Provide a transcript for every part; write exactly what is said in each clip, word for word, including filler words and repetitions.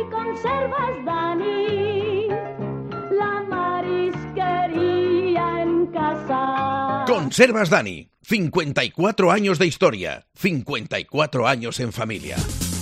conservas, Dani, la marisquería en casa. Conservas Dani, cincuenta y cuatro años de historia, cincuenta y cuatro años en familia.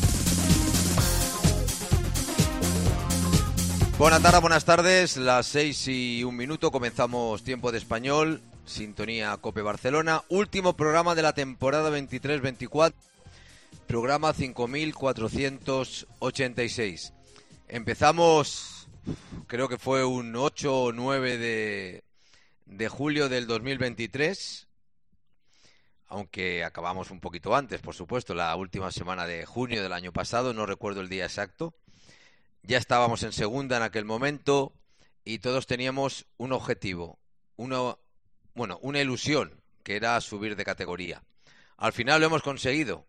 Buenas tardes, buenas tardes, las seis y un minuto, comenzamos Tiempo de Español, sintonía COPE Barcelona, último programa de la temporada veintitrés veinticuatro, programa cinco mil cuatrocientos ochenta y seis. Empezamos, creo que fue un ocho o nueve de, de julio del dos mil veintitrés, aunque acabamos un poquito antes, por supuesto, la última semana de junio del año pasado, no recuerdo el día exacto. Ya estábamos en segunda en aquel momento y todos teníamos un objetivo, una, bueno, una ilusión, que era subir de categoría. Al final lo hemos conseguido,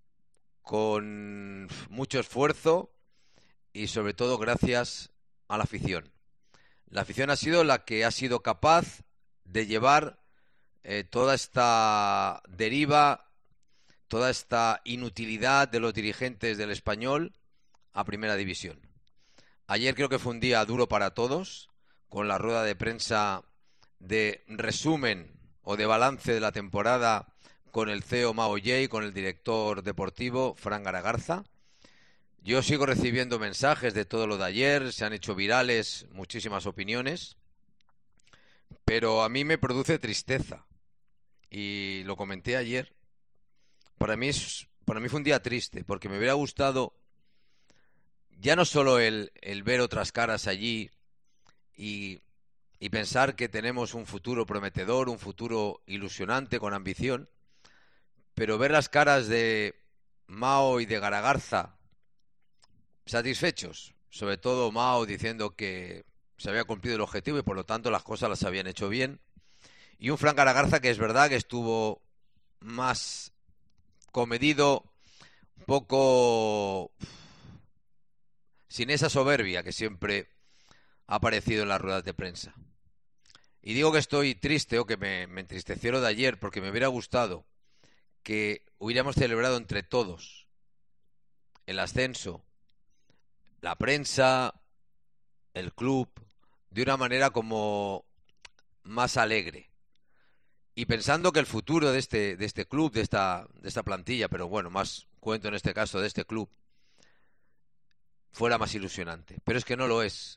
con mucho esfuerzo y sobre todo gracias a la afición. La afición ha sido la que ha sido capaz de llevar eh, toda esta deriva, toda esta inutilidad de los dirigentes del Español a Primera División. Ayer creo que fue un día duro para todos, con la rueda de prensa de resumen o de balance de la temporada con el C E O Mao Ye y con el director deportivo Fran Garagarza. Yo sigo recibiendo mensajes de todo lo de ayer, se han hecho virales muchísimas opiniones, pero a mí me produce tristeza y lo comenté ayer. Para mí, es, para mí fue un día triste, porque me hubiera gustado ya no solo el, el ver otras caras allí y, y pensar que tenemos un futuro prometedor, un futuro ilusionante, con ambición, pero ver las caras de Mao y de Garagarza satisfechos, sobre todo Mao diciendo que se había cumplido el objetivo y por lo tanto las cosas las habían hecho bien, y un Fran Garagarza que es verdad que estuvo más comedido, un poco sin esa soberbia que siempre ha aparecido en las ruedas de prensa. Y digo que estoy triste o que me, me entristeció lo de ayer, porque me hubiera gustado que hubiéramos celebrado entre todos el ascenso, la prensa, el club, de una manera como más alegre. Y pensando que el futuro de este, de este club, de esta, de esta plantilla, pero bueno, más cuento en este caso de este club, fuera más ilusionante. Pero es que no lo es.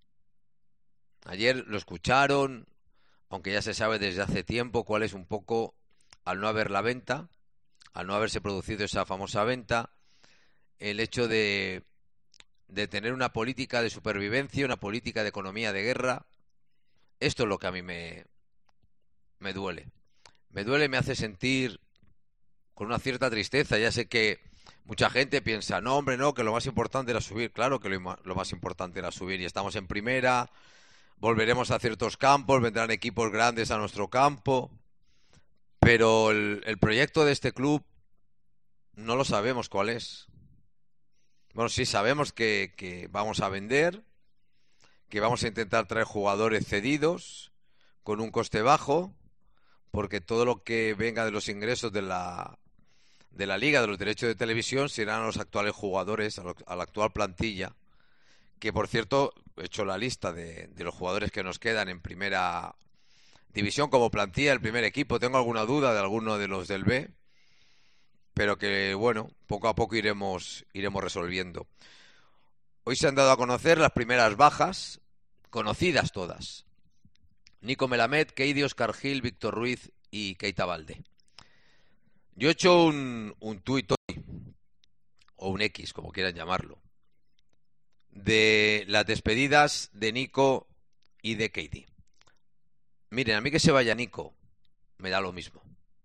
Ayer lo escucharon, aunque ya se sabe desde hace tiempo cuál es un poco, al no haber la venta, al no haberse producido esa famosa venta, el hecho de, de tener una política de supervivencia, una política de economía de guerra. Esto es lo que a mí me, me duele. Me duele y me hace sentir con una cierta tristeza. Ya sé que mucha gente piensa, no, hombre, no, que lo más importante era subir. Claro que lo, lo más importante era subir y estamos en primera, volveremos a ciertos campos, vendrán equipos grandes a nuestro campo, pero el, el proyecto de este club no lo sabemos cuál es. Bueno, sí sabemos que, que vamos a vender, que vamos a intentar traer jugadores cedidos con un coste bajo, porque todo lo que venga de los ingresos de la de la liga, de los derechos de televisión, serán a los actuales jugadores, a, lo, a la actual plantilla, que por cierto he hecho la lista de, de los jugadores que nos quedan en Primera División como plantilla del primer equipo. Tengo alguna duda de alguno de los del B, pero que bueno, poco a poco iremos iremos resolviendo. Hoy se han dado a conocer las primeras bajas, conocidas todas: Nico Melamed, Keidi, Óscar Gil, Víctor Ruiz y Keita Balde. Yo he hecho un, un tuit hoy, o un X, como quieran llamarlo, de las despedidas de Nico y de Keidi. Miren, a mí que se vaya Nico me da lo mismo.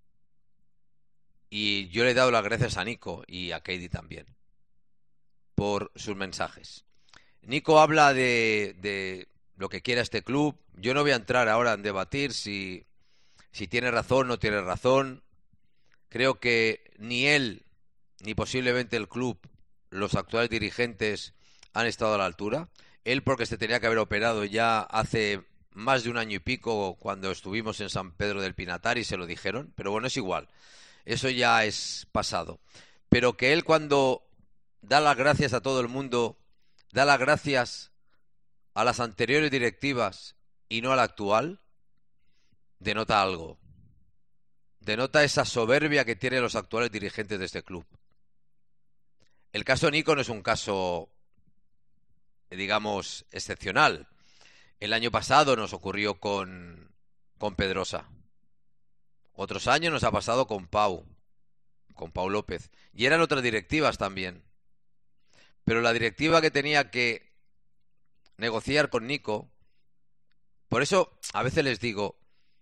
Y yo le he dado las gracias a Nico y a Keidi también por sus mensajes. Nico habla de, de lo que quiera este club. Yo no voy a entrar ahora en debatir si, si tiene razón o no tiene razón. Creo que ni él, ni posiblemente el club, los actuales dirigentes, han estado a la altura. Él porque se tenía que haber operado ya hace más de un año y pico, cuando estuvimos en San Pedro del Pinatar, y se lo dijeron. Pero bueno, es igual. Eso ya es pasado. Pero que él, cuando da las gracias a todo el mundo da las gracias a las anteriores directivas y no a la actual, denota algo. Denota esa soberbia que tienen los actuales dirigentes de este club. El caso Nico no es un caso, digamos, excepcional. El año pasado nos ocurrió con, con Pedrosa. Otros años nos ha pasado con Pau, con Pau López. Y eran otras directivas también. Pero la directiva que tenía que negociar con Nico, por eso a veces les digo,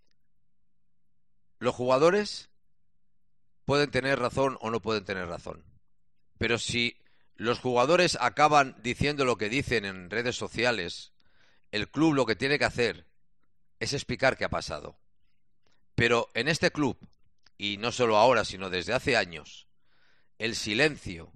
los jugadores pueden tener razón o no pueden tener razón. Pero si los jugadores acaban diciendo lo que dicen en redes sociales, el club lo que tiene que hacer es explicar qué ha pasado. Pero en este club, y no solo ahora, sino desde hace años, el silencio,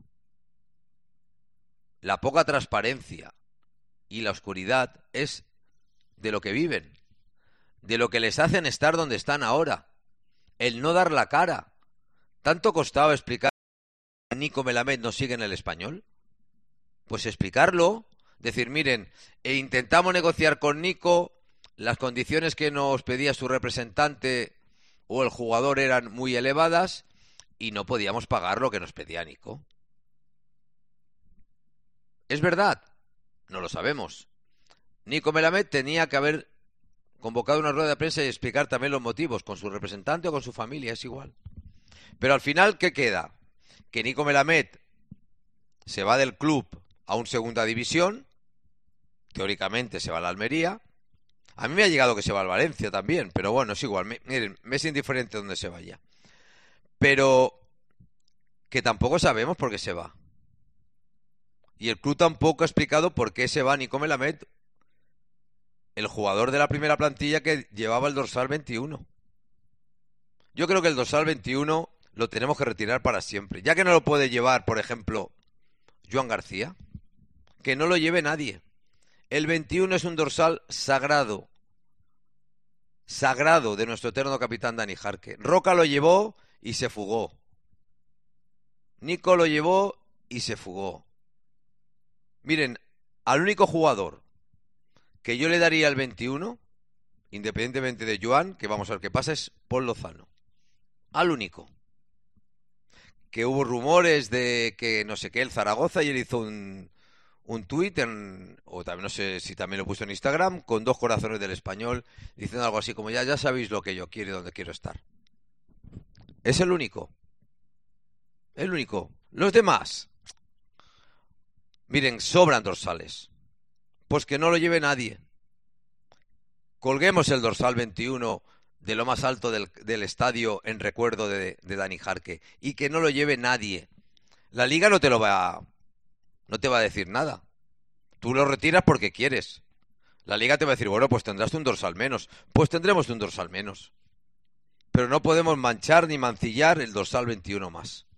la poca transparencia y la oscuridad es de lo que viven, de lo que les hacen estar donde están ahora. El no dar la cara. ¿Tanto costaba explicar que Nico Melamed no sigue en el Español? Pues explicarlo, decir, miren, e intentamos negociar con Nico, las condiciones que nos pedía su representante o el jugador eran muy elevadas y no podíamos pagar lo que nos pedía Nico. ¿Es verdad? No lo sabemos. Nico Melamed tenía que haber convocado una rueda de prensa y explicar también los motivos, con su representante o con su familia, es igual. Pero al final, ¿qué queda? Que Nico Melamed se va del club a un segunda división, teóricamente se va a la Almería. A mí me ha llegado que se va al Valencia también, pero bueno, es igual. Me, miren, me es indiferente donde se vaya. Pero que tampoco sabemos por qué se va. Y el club tampoco ha explicado por qué se va Nico Melamed, el jugador de la primera plantilla que llevaba el dorsal veintiuno. Yo creo que el dorsal veintiuno lo tenemos que retirar para siempre. Ya que no lo puede llevar, por ejemplo, Joan García, que no lo lleve nadie. El veintiuno es un dorsal sagrado. Sagrado de nuestro eterno capitán Dani Jarque. Roca lo llevó y se fugó. Nico lo llevó y se fugó. Miren, al único jugador que yo le daría el veintiuno, independientemente de Joan, que vamos a ver qué pasa, es Paul Lozano. Al único. Que hubo rumores de que no sé qué, el Zaragoza, y él hizo un, un tuit, en, o también no sé si también lo puso en Instagram, con dos corazones del Español, diciendo algo así como, ya, ya sabéis lo que yo quiero y dónde quiero estar. Es el único. El único. Los demás, miren, sobran dorsales. Pues que no lo lleve nadie. Colguemos el dorsal veintiuno de lo más alto del, del estadio en recuerdo de, de Dani Jarque. Y que no lo lleve nadie. La liga no te lo va a, no te va a decir nada. Tú lo retiras porque quieres. La liga te va a decir, bueno, pues tendrás un dorsal menos. Pues tendremos un dorsal menos. Pero no podemos manchar ni mancillar el dorsal veintiuno más.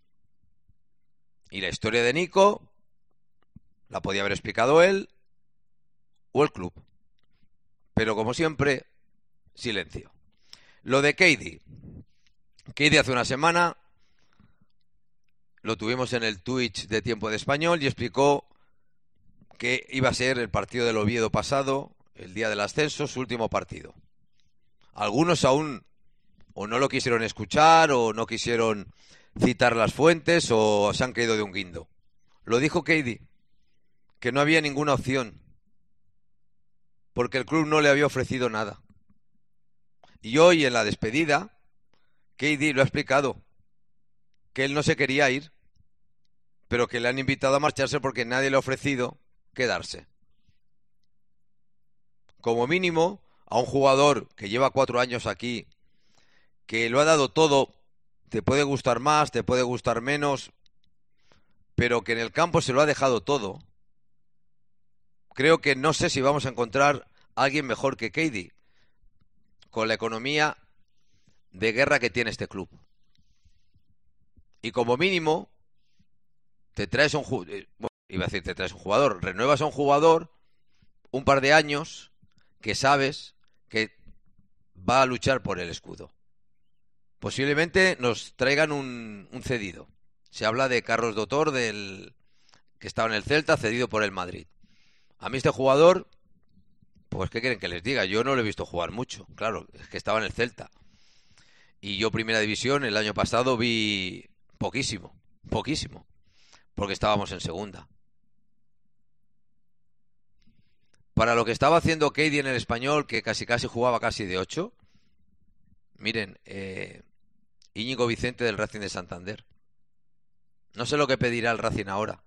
Y la historia de Nico la podía haber explicado él o el club. Pero como siempre, silencio. Lo de Keidi. Keidi hace una semana lo tuvimos en el Twitch de Tiempo de Español y explicó que iba a ser el partido del Oviedo pasado, el día del ascenso, su último partido. Algunos aún o no lo quisieron escuchar o no quisieron citar las fuentes o se han caído de un guindo. Lo dijo Keidi, que no había ninguna opción, porque el club no le había ofrecido nada. Y hoy en la despedida, Keidi lo ha explicado, que él no se quería ir, pero que le han invitado a marcharse porque nadie le ha ofrecido quedarse. Como mínimo, a un jugador que lleva cuatro años aquí, que lo ha dado todo, te puede gustar más, te puede gustar menos, pero que en el campo se lo ha dejado todo. Creo que no sé si vamos a encontrar a alguien mejor que Keidi, con la economía de guerra que tiene este club. Y como mínimo, te traes un jugador, bueno, iba a decir te traes un jugador, renuevas a un jugador un par de años que sabes que va a luchar por el escudo. Posiblemente nos traigan un, un cedido. Se habla de Carlos Dotor, del que estaba en el Celta, cedido por el Madrid. A mí este jugador, pues ¿qué quieren que les diga? Yo no lo he visto jugar mucho, claro, es que estaba en el Celta. Y yo primera división el año pasado vi poquísimo, poquísimo, porque estábamos en segunda. Para lo que estaba haciendo Keidi en el Español, que casi casi jugaba casi de ocho, miren, eh, Íñigo Vicente del Racing de Santander. No sé lo que pedirá el Racing ahora,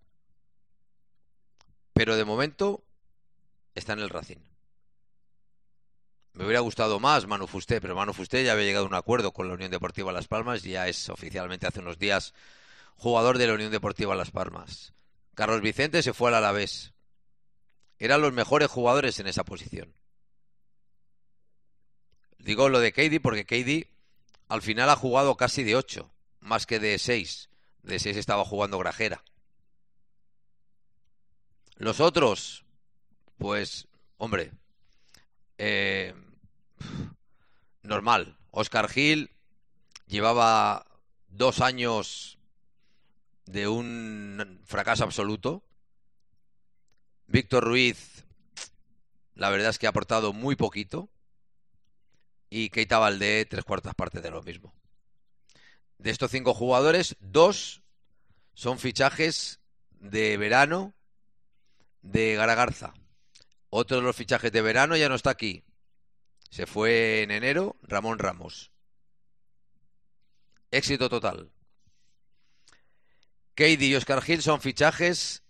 pero de momento está en el Racing. Me hubiera gustado más Manu Fusté, pero Manu Fusté ya había llegado a un acuerdo con la Unión Deportiva Las Palmas y ya es oficialmente hace unos días jugador de la Unión Deportiva Las Palmas. Carlos Vicente se fue al Alavés. Eran los mejores jugadores en esa posición. Digo lo de Keidi porque Keidi al final ha jugado casi de ocho, más que de seis. De seis estaba jugando Grajera. Los otros, pues, hombre, eh, normal. Óscar Gil llevaba dos años de un fracaso absoluto. Víctor Ruiz, la verdad es que ha aportado muy poquito. Y Keita Valdé, tres cuartas partes de lo mismo. De estos cinco jugadores, dos son fichajes de verano de Garagarza. Otro de los fichajes de verano ya no está aquí. Se fue en enero, Ramón Ramos. Éxito total. Keidi y Óscar Gil son fichajes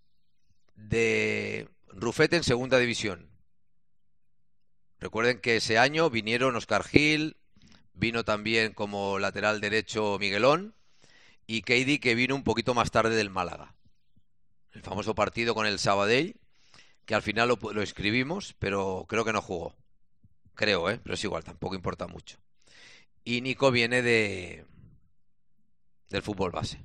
de Rufete en segunda división. Recuerden que ese año vinieron Óscar Gil, vino también como lateral derecho Miguelón y Keidi, que vino un poquito más tarde del Málaga. El famoso partido con el Sabadell, que al final lo, lo escribimos, pero creo que no jugó. Creo, ¿eh? Pero es igual, tampoco importa mucho. Y Nico viene de del fútbol base.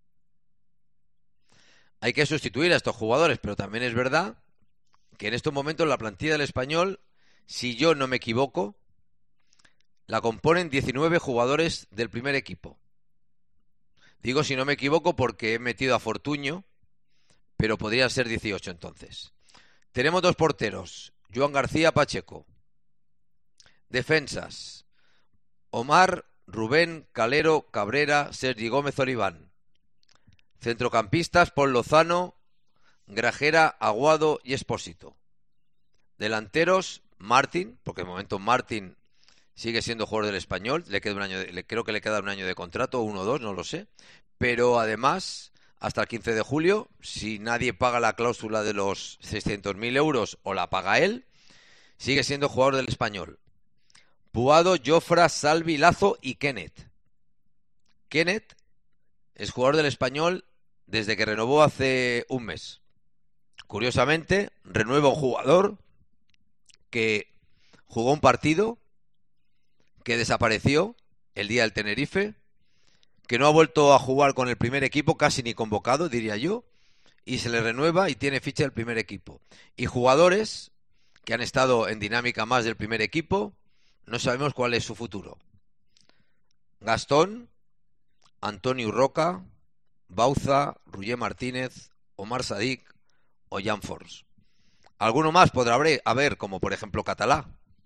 Hay que sustituir a estos jugadores, pero también es verdad que en estos momentos la plantilla del Español, si yo no me equivoco, la componen diecinueve jugadores del primer equipo. Digo si no me equivoco porque he metido a Fortuño, pero podría ser dieciocho entonces. Tenemos dos porteros, Joan García Pacheco. Defensas, Omar, Rubén, Calero, Cabrera, Sergi Gómez Oliván. Centrocampistas, Paul Lozano, Grajera, Aguado y Expósito. Delanteros, Martín, porque de momento Martín sigue siendo jugador del Español, le queda un año de, le, creo que le queda un año de contrato, uno o dos, no lo sé, pero además, hasta el quince de julio, si nadie paga la cláusula de los seiscientos mil euros o la paga él, sigue siendo jugador del Español. Puado, Jofra, Salvi, Lazo y Kenneth. Kenneth es jugador del Español desde que renovó hace un mes. Curiosamente, renueva un jugador que jugó un partido, que desapareció el día del Tenerife, que no ha vuelto a jugar con el primer equipo, casi ni convocado, diría yo, y se le renueva y tiene ficha del primer equipo. Y jugadores que han estado en dinámica más del primer equipo, no sabemos cuál es su futuro. Gastón, Antonio Roca, Bauza, Ruller Martínez, Omar Sadik o Jan Fors. Alguno más podrá haber, como por ejemplo Catalá,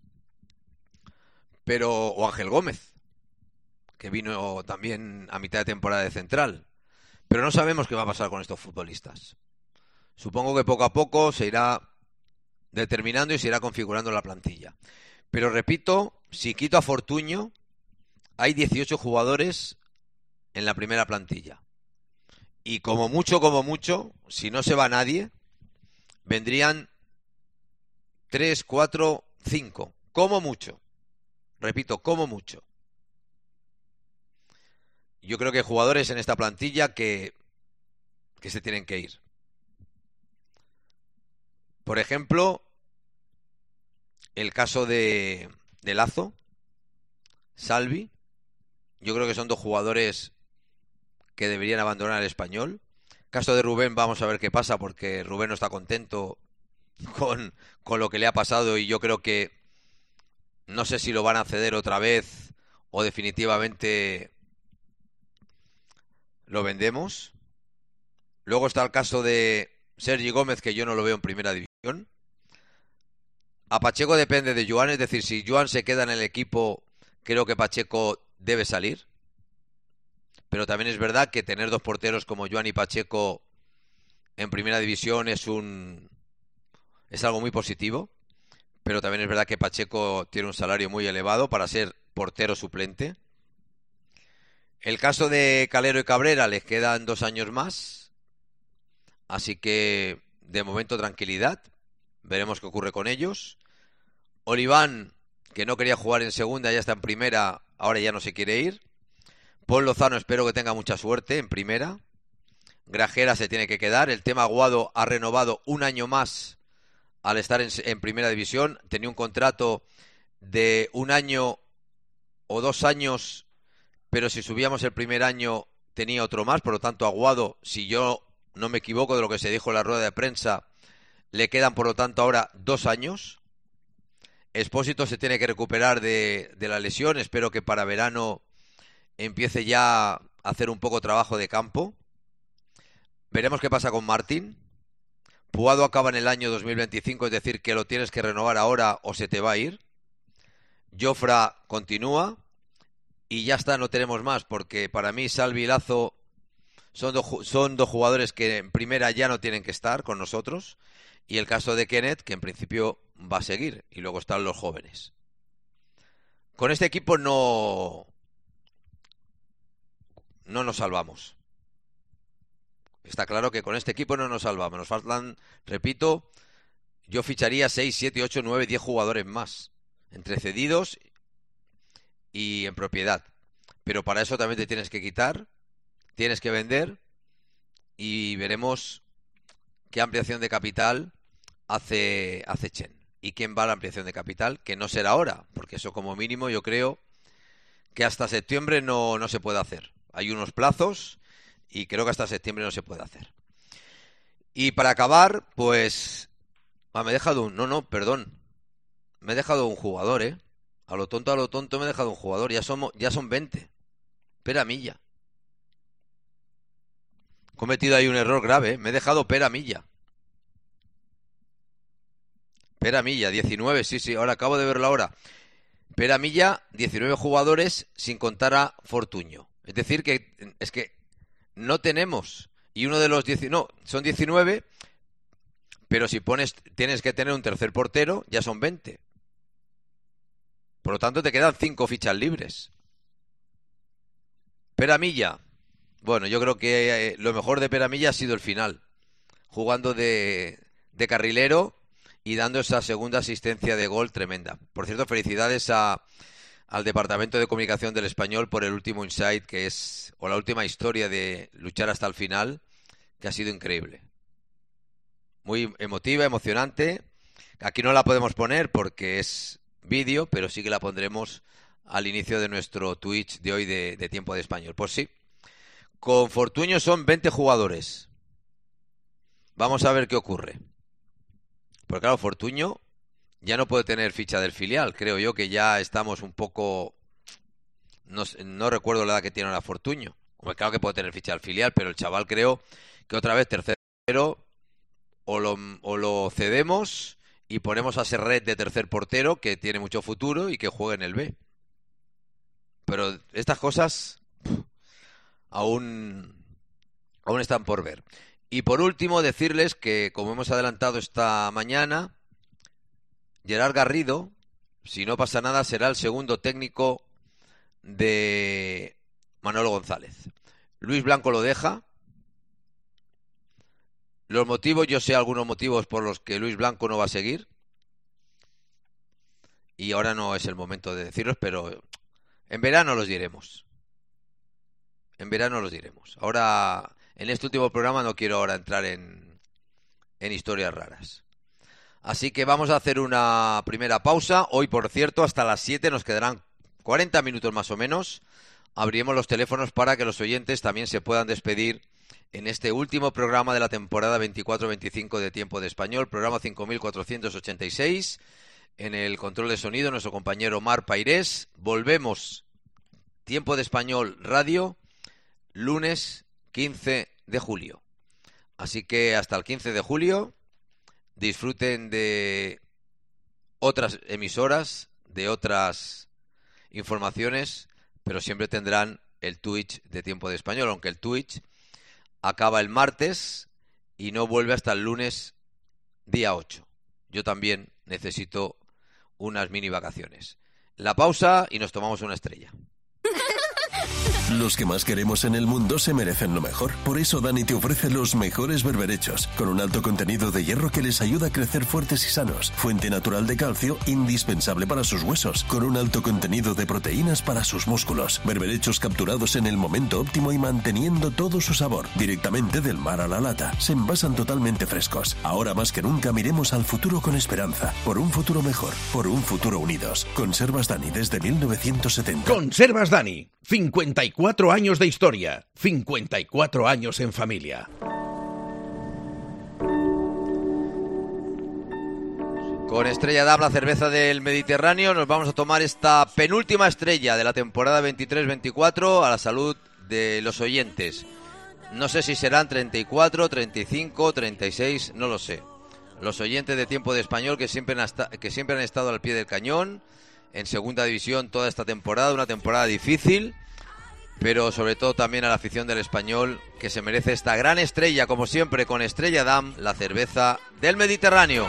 pero o Ángel Gómez, que vino también a mitad de temporada de central. Pero no sabemos qué va a pasar con estos futbolistas. Supongo que poco a poco se irá determinando y se irá configurando la plantilla. Pero repito, si quito a Fortuño, hay dieciocho jugadores en la primera plantilla. Y como mucho, como mucho, si no se va nadie, vendrían tres, cuatro, cinco. Como mucho. Repito, como mucho. Yo creo que hay jugadores en esta plantilla que, que se tienen que ir. Por ejemplo, el caso de, de Lazo, Salvi. Yo creo que son dos jugadores que deberían abandonar el Español. Caso de Rubén, vamos a ver qué pasa, porque Rubén no está contento con, con lo que le ha pasado y yo creo que no sé si lo van a ceder otra vez o definitivamente lo vendemos. Luego está el caso de Sergi Gómez, que yo no lo veo en primera división. A Pacheco depende de Joan, es decir, si Joan se queda en el equipo, creo que Pacheco debe salir. Pero también es verdad que tener dos porteros como Joan y Pacheco en primera división es un es algo muy positivo. Pero también es verdad que Pacheco tiene un salario muy elevado para ser portero suplente. El caso de Calero y Cabrera les quedan dos años más. Así que, de momento, tranquilidad. Veremos qué ocurre con ellos. Oliván, que no quería jugar en segunda, ya está en primera, ahora ya no se quiere ir. Paul Lozano espero que tenga mucha suerte en primera. Grajera se tiene que quedar. El tema Aguado ha renovado un año más al estar en, en primera división. Tenía un contrato de un año o dos años, pero si subíamos el primer año tenía otro más. Por lo tanto, Aguado, si yo no me equivoco de lo que se dijo en la rueda de prensa, le quedan por lo tanto ahora dos años. Expósito se tiene que recuperar de, de la lesión. Espero que para verano empiece ya a hacer un poco trabajo de campo. Veremos qué pasa con Martín. Puado acaba en el año dos mil veinticinco, es decir, que lo tienes que renovar ahora o se te va a ir. Jofra continúa y ya está, no tenemos más, porque para mí Salvi y Lazo son, do, son dos jugadores que en primera ya no tienen que estar con nosotros. Y el caso de Kenneth, que en principio va a seguir, y luego están los jóvenes. Con este equipo no, no nos salvamos. Está claro que con este equipo no nos salvamos. Nos faltan, repito, yo ficharía seis, siete, ocho, nueve, diez jugadores más, entre cedidos y en propiedad. Pero para eso también te tienes que quitar, tienes que vender y veremos qué ampliación de capital hace, hace Chen. ¿Y quién va a la ampliación de capital? Que no será ahora, porque eso como mínimo yo creo que hasta septiembre no, no se puede hacer. Hay unos plazos y creo que hasta septiembre no se puede hacer. Y para acabar, pues... Ah, me he dejado un... No, no, perdón. Me he dejado un jugador, ¿eh? A lo tonto, a lo tonto me he dejado un jugador. Ya, somos, ya son veinte. Pera Milla. He cometido ahí un error grave, ¿eh? Me he dejado Pera Milla. Pera Milla, diecinueve, sí, sí, ahora acabo de verlo ahora. Pera Milla, diecinueve jugadores sin contar a Fortuño. Es decir, que es que no tenemos. Y uno de los diecinueve, no, son diecinueve, pero si pones, tienes que tener un tercer portero, ya son veinte. Por lo tanto, te quedan cinco fichas libres. Pera Milla, bueno, yo creo que eh, lo mejor de Pera Milla ha sido el final. Jugando de, de carrilero y dando esa segunda asistencia de gol tremenda. Por cierto, felicidades a, al Departamento de Comunicación del Español por el último insight, que es, o la última historia de luchar hasta el final, que ha sido increíble. Muy emotiva, emocionante. Aquí no la podemos poner porque es vídeo, pero sí que la pondremos al inicio de nuestro Twitch de hoy de, de Tiempo de Español. Pues sí, con Fortuño son veinte jugadores. Vamos a ver qué ocurre. Porque claro, Fortuño ya no puede tener ficha del filial. Creo yo que ya estamos un poco... No, no recuerdo la edad que tiene ahora Fortuño. Hombre, claro que puede tener ficha del filial, pero el chaval creo que otra vez tercero o lo, o lo cedemos y ponemos a Serret de tercer portero, que tiene mucho futuro y que juegue en el B. Pero estas cosas pff, aún, aún están por ver. Y por último, decirles que, como hemos adelantado esta mañana, Gerard Garrido, si no pasa nada, será el segundo técnico de Manolo González. Luis Blanco lo deja. Los motivos, yo sé algunos motivos por los que Luis Blanco no va a seguir. Y ahora no es el momento de decirlos, pero en verano los diremos. En verano los diremos. Ahora... En este último programa no quiero ahora entrar en, en historias raras. Así que vamos a hacer una primera pausa. Hoy, por cierto, hasta las siete nos quedarán cuarenta minutos más o menos. Abriremos los teléfonos para que los oyentes también se puedan despedir en este último programa de la temporada veinticuatro veinticinco de Tiempo de Español, programa cinco mil cuatrocientos ochenta y seis. En el control de sonido, nuestro compañero Mar Pairés. Volvemos, Tiempo de Español Radio, lunes quince de julio. Así que hasta el quince de julio, disfruten de otras emisoras, de otras informaciones, pero siempre tendrán el Twitch de Tiempo de Español, aunque el Twitch acaba el martes y no vuelve hasta el lunes día ocho. Yo también necesito unas mini vacaciones. La pausa y nos tomamos una estrella. Los que más queremos en el mundo se merecen lo mejor. Por eso Dani te ofrece los mejores berberechos, con un alto contenido de hierro que les ayuda a crecer fuertes y sanos, fuente natural de calcio indispensable para sus huesos, con un alto contenido de proteínas para sus músculos. Berberechos capturados en el momento óptimo y manteniendo todo su sabor, directamente del mar a la lata. Se envasan totalmente frescos. Ahora más que nunca miremos al futuro con esperanza, por un futuro mejor, por un futuro unidos. Conservas Dani desde mil novecientos setenta. Conservas Dani, cincuenta y cuatro años de historia, cincuenta y cuatro años en familia. Con Estrella Damm, la cerveza del Mediterráneo, nos vamos a tomar esta penúltima estrella de la temporada veintitrés veinticuatro a la salud de los oyentes. No sé si serán treinta y cuatro, treinta y cinco, treinta y seis, no lo sé. Los oyentes de Tiempo de Español que siempre han, que siempre han estado al pie del cañón, en segunda división toda esta temporada, una temporada difícil, pero sobre todo también a la afición del Español, que se merece esta gran estrella, como siempre, con Estrella Damm, la cerveza del Mediterráneo.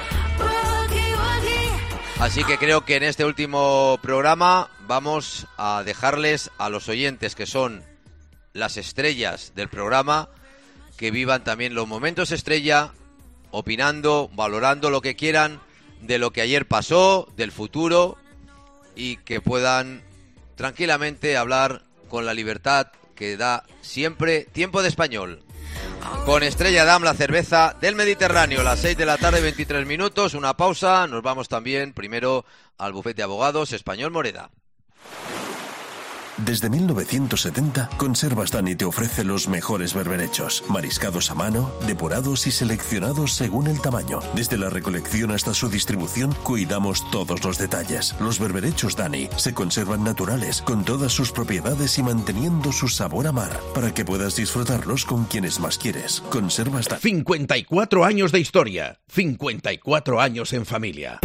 Así que creo que en este último programa vamos a dejarles a los oyentes, que son las estrellas del programa, que vivan también los momentos estrella, opinando, valorando lo que quieran de lo que ayer pasó, del futuro, y que puedan tranquilamente hablar con la libertad que da siempre Tiempo de Español. Con Estrella Damm, la cerveza del Mediterráneo, las seis de la tarde, veintitrés minutos, una pausa. Nos vamos también primero al bufete de abogados Español Moreda. Desde mil novecientos setenta, Conservas Dani te ofrece los mejores berberechos, mariscados a mano, depurados y seleccionados según el tamaño. Desde la recolección hasta su distribución, cuidamos todos los detalles. Los berberechos Dani se conservan naturales, con todas sus propiedades y manteniendo su sabor a mar, para que puedas disfrutarlos con quienes más quieres. Conservas Dani. cincuenta y cuatro años de historia, cincuenta y cuatro años en familia.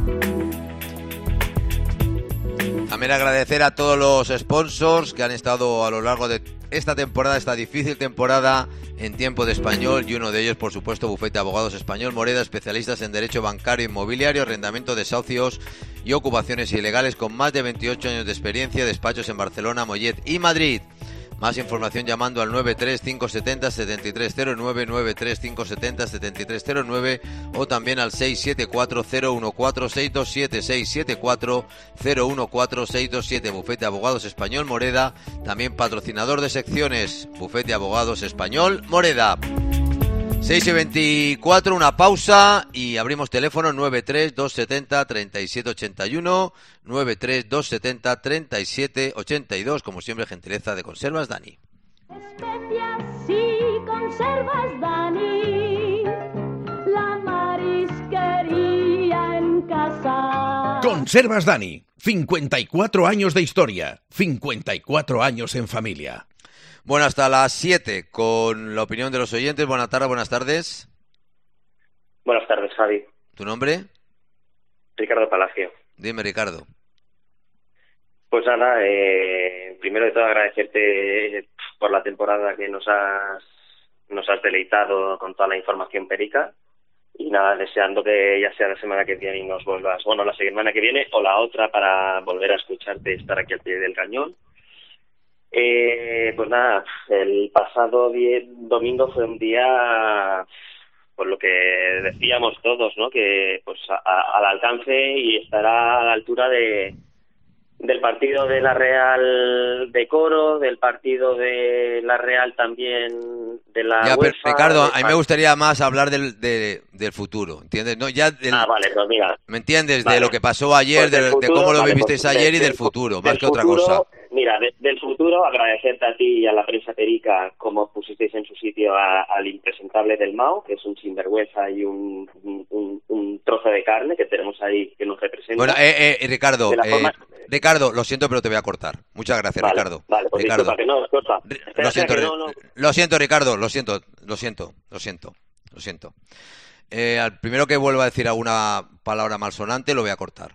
También agradecer a todos los sponsors que han estado a lo largo de esta temporada, esta difícil temporada en Tiempo de Español, y uno de ellos, por supuesto, Bufete de Abogados Español Moreda, especialistas en Derecho Bancario, Inmobiliario, Arrendamiento de Desahucios y Ocupaciones Ilegales, con más de veintiocho años de experiencia, despachos en Barcelona, Mollet y Madrid. Más información llamando al nueve tres cinco siete cero siete tres cero nueve, nueve tres cinco siete cero siete tres cero nueve, o también al seis siete cuatro cero uno cuatro seis dos siete, seis siete cuatro cero uno cuatro seis dos siete. Bufete de Abogados Español Moreda, también patrocinador de secciones, Bufete de Abogados Español Moreda. seis y veinticuatro, una pausa y abrimos teléfono nueve tres dos siete cero tres siete ocho uno, nueve tres dos siete cero tres siete ocho dos, como siempre, gentileza de Conservas Dani. Especias y conservas Dani, la marisquería en casa. Conservas Dani, cincuenta y cuatro años de historia, cincuenta y cuatro años en familia. Bueno, hasta las siete con la opinión de los oyentes. Buenas tardes, buenas tardes. Buenas tardes, Javi. ¿Tu nombre? Ricardo Palacio. Dime, Ricardo. Pues nada, eh, primero de todo agradecerte por la temporada que nos has nos has deleitado con toda la información perica, y nada, deseando que ya sea la semana que viene y nos vuelvas, bueno, la semana que viene o la otra, para volver a escucharte y estar aquí al pie del cañón. Eh, pues nada, el pasado die- domingo fue un día, por lo que decíamos todos, ¿no? Que pues a- a- al alcance y estará a la altura de del partido de la Real de Coro, del partido de la Real también de la Ya, pero, UEFA. Ricardo, del- a mí me gustaría más hablar del, de- del futuro, ¿entiendes? No, ya del- Ah, vale, pues mira. ¿me entiendes? Vale. De lo que pasó ayer, Pues del de, de futuro, cómo lo vale, vivisteis pues ayer de- y del del fu- futuro, más del que otra futuro, cosa. Mira, de- del futuro, agradecerte a ti y a la prensa perica cómo pusisteis en su sitio a- al impresentable del Mao, que es un sinvergüenza y un, un, un- un trozo de carne que tenemos ahí que nos representa. Bueno, eh, eh, Ricardo, De la eh, forma- Ricardo, lo siento, pero te voy a cortar. Muchas gracias, Vale, Ricardo. Vale, pues Ricardo. disculpa, que no, corta. Ri- Espera, Lo siento, que Ri- no, no. lo siento, Ricardo, lo siento, lo siento, lo siento, lo siento. Eh, al primero que vuelva a decir alguna palabra malsonante lo voy a cortar.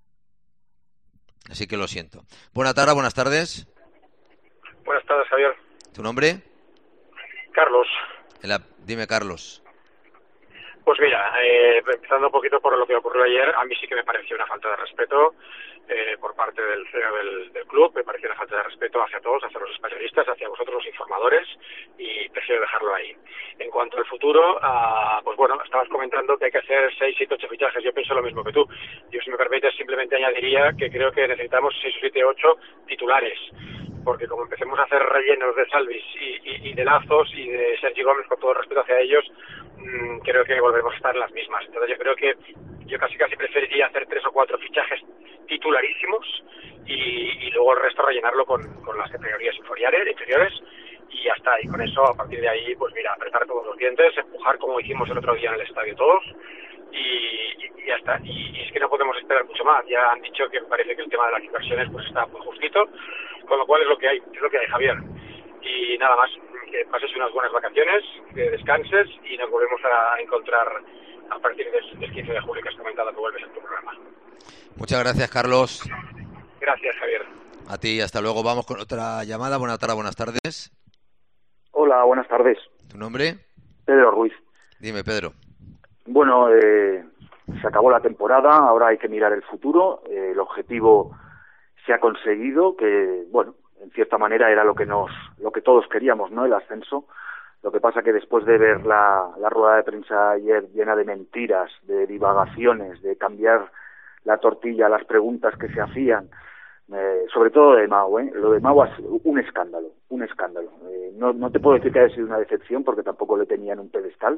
Así que lo siento. Buenas tardes, buenas tardes. Buenas tardes, Javier. ¿Tu nombre? Carlos. La... Dime, Carlos. Pues mira, eh, empezando un poquito por lo que ocurrió ayer, a mí sí que me pareció una falta de respeto eh, por parte del C E O del, del club, me pareció una falta de respeto hacia todos, hacia los españolistas, hacia vosotros los informadores, y prefiero dejarlo ahí. En cuanto al futuro, uh, pues bueno, estabas comentando que hay que hacer seis, siete, ocho fichajes. Yo pienso lo mismo que tú. Yo, si me permites, simplemente añadiría que creo que necesitamos seis, siete, ocho titulares, porque como empecemos a hacer rellenos de Salvis y, y, y de Lazos y de Sergi Gómez, con todo el respeto hacia ellos, mmm, creo que volveremos a estar en las mismas. Entonces yo creo que yo casi casi preferiría hacer tres o cuatro fichajes titularísimos y, y luego el resto rellenarlo con, con las categorías inferiores, inferiores y ya está. Y con eso, a partir de ahí, pues mira, apretar todos los dientes, empujar como hicimos el otro día en el estadio todos y, y, y ya está. Y, y es que no podemos esperar mucho más. Ya han dicho que parece que el tema de las inversiones pues está muy justito, con lo cual es lo que hay, es lo que hay, Javier. Y nada más, que pases unas buenas vacaciones, que descanses y nos volvemos a encontrar a partir del, del quince de julio, que has comentado que vuelves a tu programa. Muchas gracias, Carlos. Gracias, Javier. A ti, hasta luego. Vamos con otra llamada. Buenas tardes, buenas tardes. Hola, buenas tardes. ¿Tu nombre? Pedro Ruiz. Dime, Pedro. Bueno, eh, se acabó la temporada, ahora hay que mirar el futuro. Eh, el objetivo se ha conseguido, que, bueno, en cierta manera era lo que nos, lo que todos queríamos, ¿no? El ascenso. Lo que pasa que después de ver la, la rueda de prensa ayer llena de mentiras, de divagaciones, de cambiar la tortilla, las preguntas que se hacían, eh, sobre todo de Mau, ¿eh? Lo de Mau ha sido un escándalo, un escándalo. Eh, no, no te puedo decir que haya sido una decepción porque tampoco le tenía en un pedestal,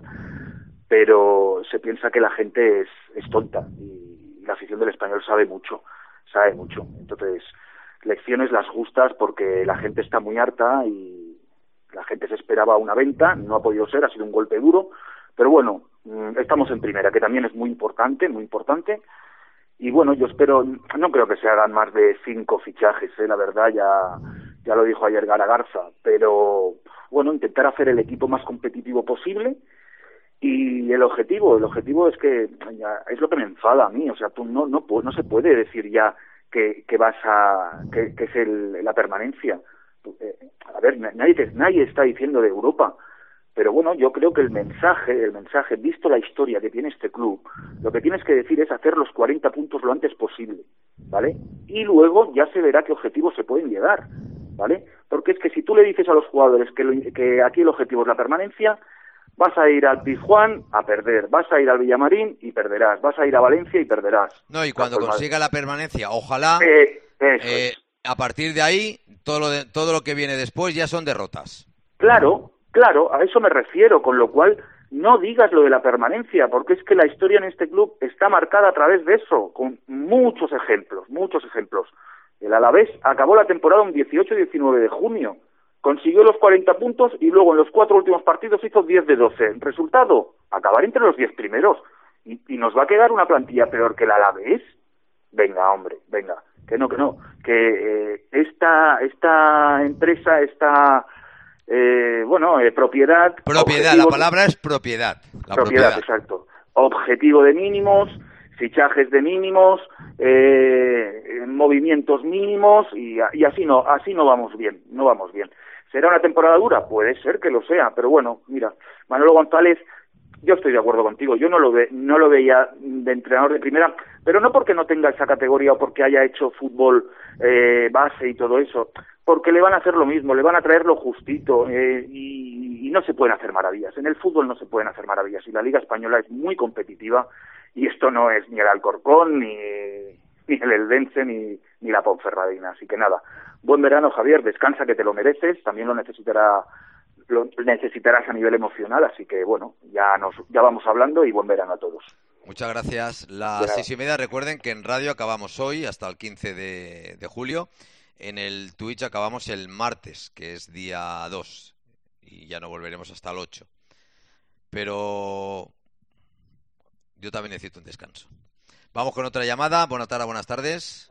pero se piensa que la gente es, es tonta y la afición del Español sabe mucho, sabe mucho. Entonces, lecciones las justas porque la gente está muy harta y la gente se esperaba una venta, no ha podido ser, ha sido un golpe duro, pero bueno, estamos en primera, que también es muy importante, muy importante. Y bueno, yo espero, no creo que se hagan más de cinco fichajes, ¿eh? La verdad, ya ya lo dijo ayer Gara Garza, pero bueno, intentar hacer el equipo más competitivo posible. Y el objetivo, el objetivo es que, ya, es lo que me enfada a mí, o sea, tú no no no se puede decir ya que, que vas a, que, que es el, la permanencia. A ver, nadie, nadie está diciendo de Europa, pero bueno, yo creo que el mensaje, el mensaje, visto la historia que tiene este club, lo que tienes que decir es hacer los cuarenta puntos lo antes posible, ¿vale? Y luego ya se verá qué objetivos se pueden llegar, ¿vale? Porque es que si tú le dices a los jugadores que, lo, que aquí el objetivo es la permanencia, vas a ir al Pizjuán a perder, vas a ir al Villamarín y perderás, vas a ir a Valencia y perderás. No, y cuando consiga la permanencia, ojalá, eh, eso eh, es. a partir de ahí, todo lo, de, todo lo que viene después ya son derrotas. Claro, claro, a eso me refiero, con lo cual no digas lo de la permanencia, porque es que la historia en este club está marcada a través de eso, con muchos ejemplos, muchos ejemplos. El Alavés acabó la temporada un dieciocho y diecinueve de junio, consiguió los cuarenta puntos y luego en los cuatro últimos partidos hizo diez de doce. Resultado, acabar entre los diez primeros. ¿Y, y nos va a quedar una plantilla peor que el Alavés? Venga, hombre, venga, que no, que no, que eh, esta, esta empresa, esta... Eh, bueno, eh, propiedad... Propiedad, la palabra es propiedad. La propiedad, propiedad, exacto. Objetivo de mínimos, fichajes de mínimos, eh, movimientos mínimos y, y así no, así no vamos bien, no vamos bien. ¿Será una temporada dura? Puede ser que lo sea, pero bueno, mira, Manolo González, yo estoy de acuerdo contigo, yo no lo ve, no lo veía de entrenador de primera, pero no porque no tenga esa categoría o porque haya hecho fútbol eh, base y todo eso, porque le van a hacer lo mismo, le van a traer lo justito eh, y, y no se pueden hacer maravillas. En el fútbol no se pueden hacer maravillas y la Liga Española es muy competitiva y esto no es ni el Alcorcón, ni, ni el Eldense, ni, ni la Ponferradina. Así que nada, buen verano, Javier, descansa que te lo mereces, también lo necesitará lo necesitarás a nivel emocional, así que bueno, ya nos ya vamos hablando y buen verano a todos. Muchas gracias. Las seis y media, recuerden que en radio acabamos hoy hasta el quince de, de julio. En el Twitch acabamos el martes, que es día dos, y ya no volveremos hasta el ocho. Pero yo también necesito un descanso. Vamos con otra llamada. Buenas tardes, buenas tardes.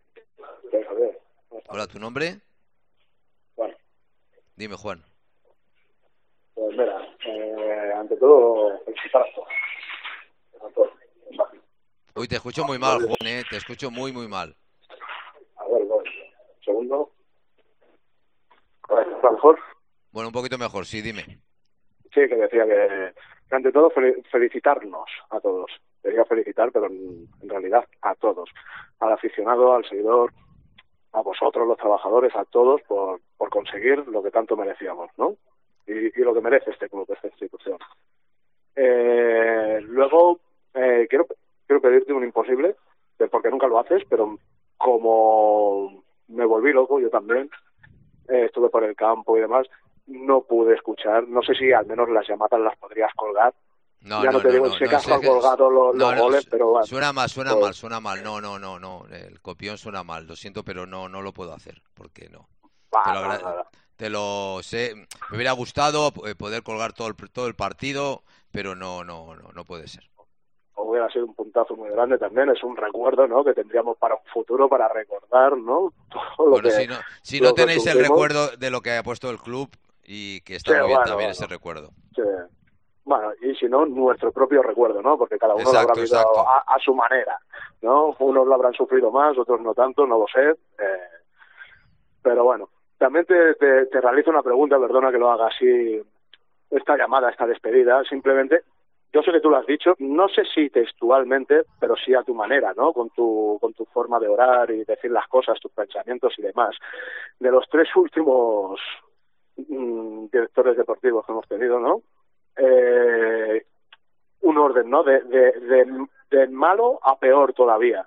Hola, ¿tu nombre? Juan. Dime, Juan. Pues mira, eh, ante todo, felicitaros. Uy, te escucho muy mal, Juan, ¿eh? Te escucho muy, muy mal. A ver, voy. Un segundo. A ver, ¿está mejor? Bueno, un poquito mejor, sí, dime. Sí, que decía que, que ante todo fel- felicitarnos a todos. Quería felicitar, pero en, en realidad a todos. Al aficionado, al seguidor, a vosotros, los trabajadores, a todos, por, por conseguir lo que tanto merecíamos, ¿no? Y, y lo que merece este club, esta institución. Eh, luego, eh, quiero, quiero pedirte un imposible, porque nunca lo haces, pero como me volví loco, yo también, eh, estuve por el campo y demás, no pude escuchar, no sé si al menos las llamadas las podrías colgar. No, ya no, no, te no, digo no, en qué no, caso es han que- colgado los, no, los no, goles, su- pero bueno. Suena mal, suena pues- mal, suena mal. No, no, no, no. El copión suena mal, lo siento, pero no, no lo puedo hacer, porque no. Va, Te lo, nada, agra- nada. te lo sé. Me hubiera gustado eh, poder colgar todo el, todo el partido, pero no, no, no, no puede ser. Hubiera sido un puntazo muy grande también, es un recuerdo, ¿no?, que tendríamos para un futuro, para recordar, ¿no?, todo lo Bueno, que, si no, si lo no que tenéis el sufrimos. recuerdo de lo que ha puesto el club y que está Sí, muy bien bueno, también bueno. ese recuerdo. Sí. Bueno, y si no, nuestro propio recuerdo, ¿no?, porque cada uno lo habrá Exacto, vivido exacto. a, a su manera, ¿no? Unos lo habrán sufrido más, otros no tanto, no lo sé, eh, pero bueno. También te, te, te realizo una pregunta, perdona que lo haga así, esta llamada, esta despedida, simplemente, yo sé que tú lo has dicho, no sé si textualmente, pero sí a tu manera, ¿no?, con tu, con tu forma de orar y decir las cosas, tus pensamientos y demás. De los tres últimos mmm, directores deportivos que hemos tenido, ¿no?, eh, un orden, ¿no?, de, de, de, de malo a peor todavía.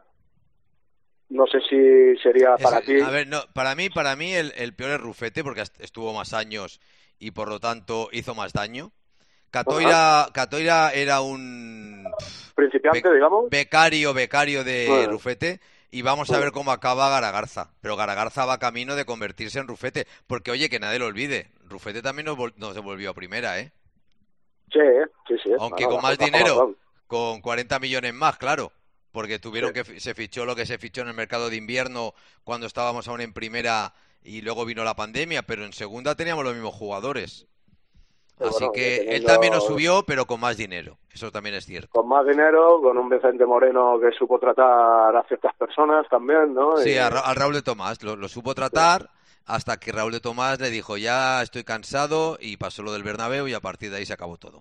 No sé si sería para Es- ti. A ver, no, para mí, para mí el, el peor es Rufete, porque est- estuvo más años y por lo tanto hizo más daño. Catoira, Catoira era un pff, Principiante, be- digamos. becario, becario de Bueno. Rufete, y vamos a ver cómo acaba Garagarza. Pero Garagarza va camino de convertirse en Rufete, porque oye, que nadie lo olvide, Rufete también nos, vol- nos devolvió a primera, ¿eh? Sí, sí, sí. Aunque Bueno, con más las cosas como dinero, son. con cuarenta millones más, claro, porque tuvieron Sí. que fi- se fichó lo que se fichó en el mercado de invierno cuando estábamos aún en primera y luego vino la pandemia, pero en segunda teníamos los mismos jugadores. Pero Así bueno, que teniendo- él también nos subió, pero con más dinero. Eso también es cierto. Con más dinero, con un Vicente Moreno que supo tratar a ciertas personas también, ¿no? Sí, Y- a, Ra- a Raúl de Tomás lo, lo supo tratar hasta que Raúl de Tomás le dijo ya estoy cansado y pasó lo del Bernabéu y a partir de ahí se acabó todo.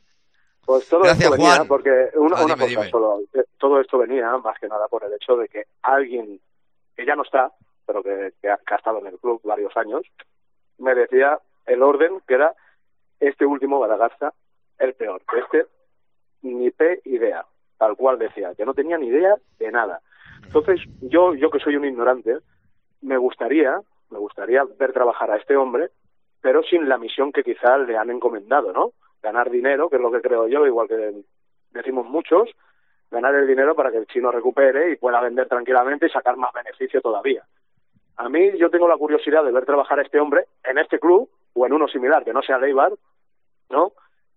Pues todo Gracias, esto venía, Juan. porque una, Ah, una dime, cosa dime. solo, eh, todo esto venía más que nada por el hecho de que alguien que ya no está, pero que, que, ha, que ha estado en el club varios años, me decía el orden que era este último Garagarza el peor, que este ni pe idea, tal cual decía, que no tenía ni idea de nada. Entonces, yo, yo que soy un ignorante, me gustaría, me gustaría ver trabajar a este hombre, pero sin la misión que quizás le han encomendado, ¿no? Ganar dinero, que es lo que creo yo, igual que decimos muchos, ganar el dinero para que el chino recupere y pueda vender tranquilamente y sacar más beneficio todavía. A mí, yo tengo la curiosidad de ver trabajar a este hombre en este club, o en uno similar, que no sea Leibar, ¿no?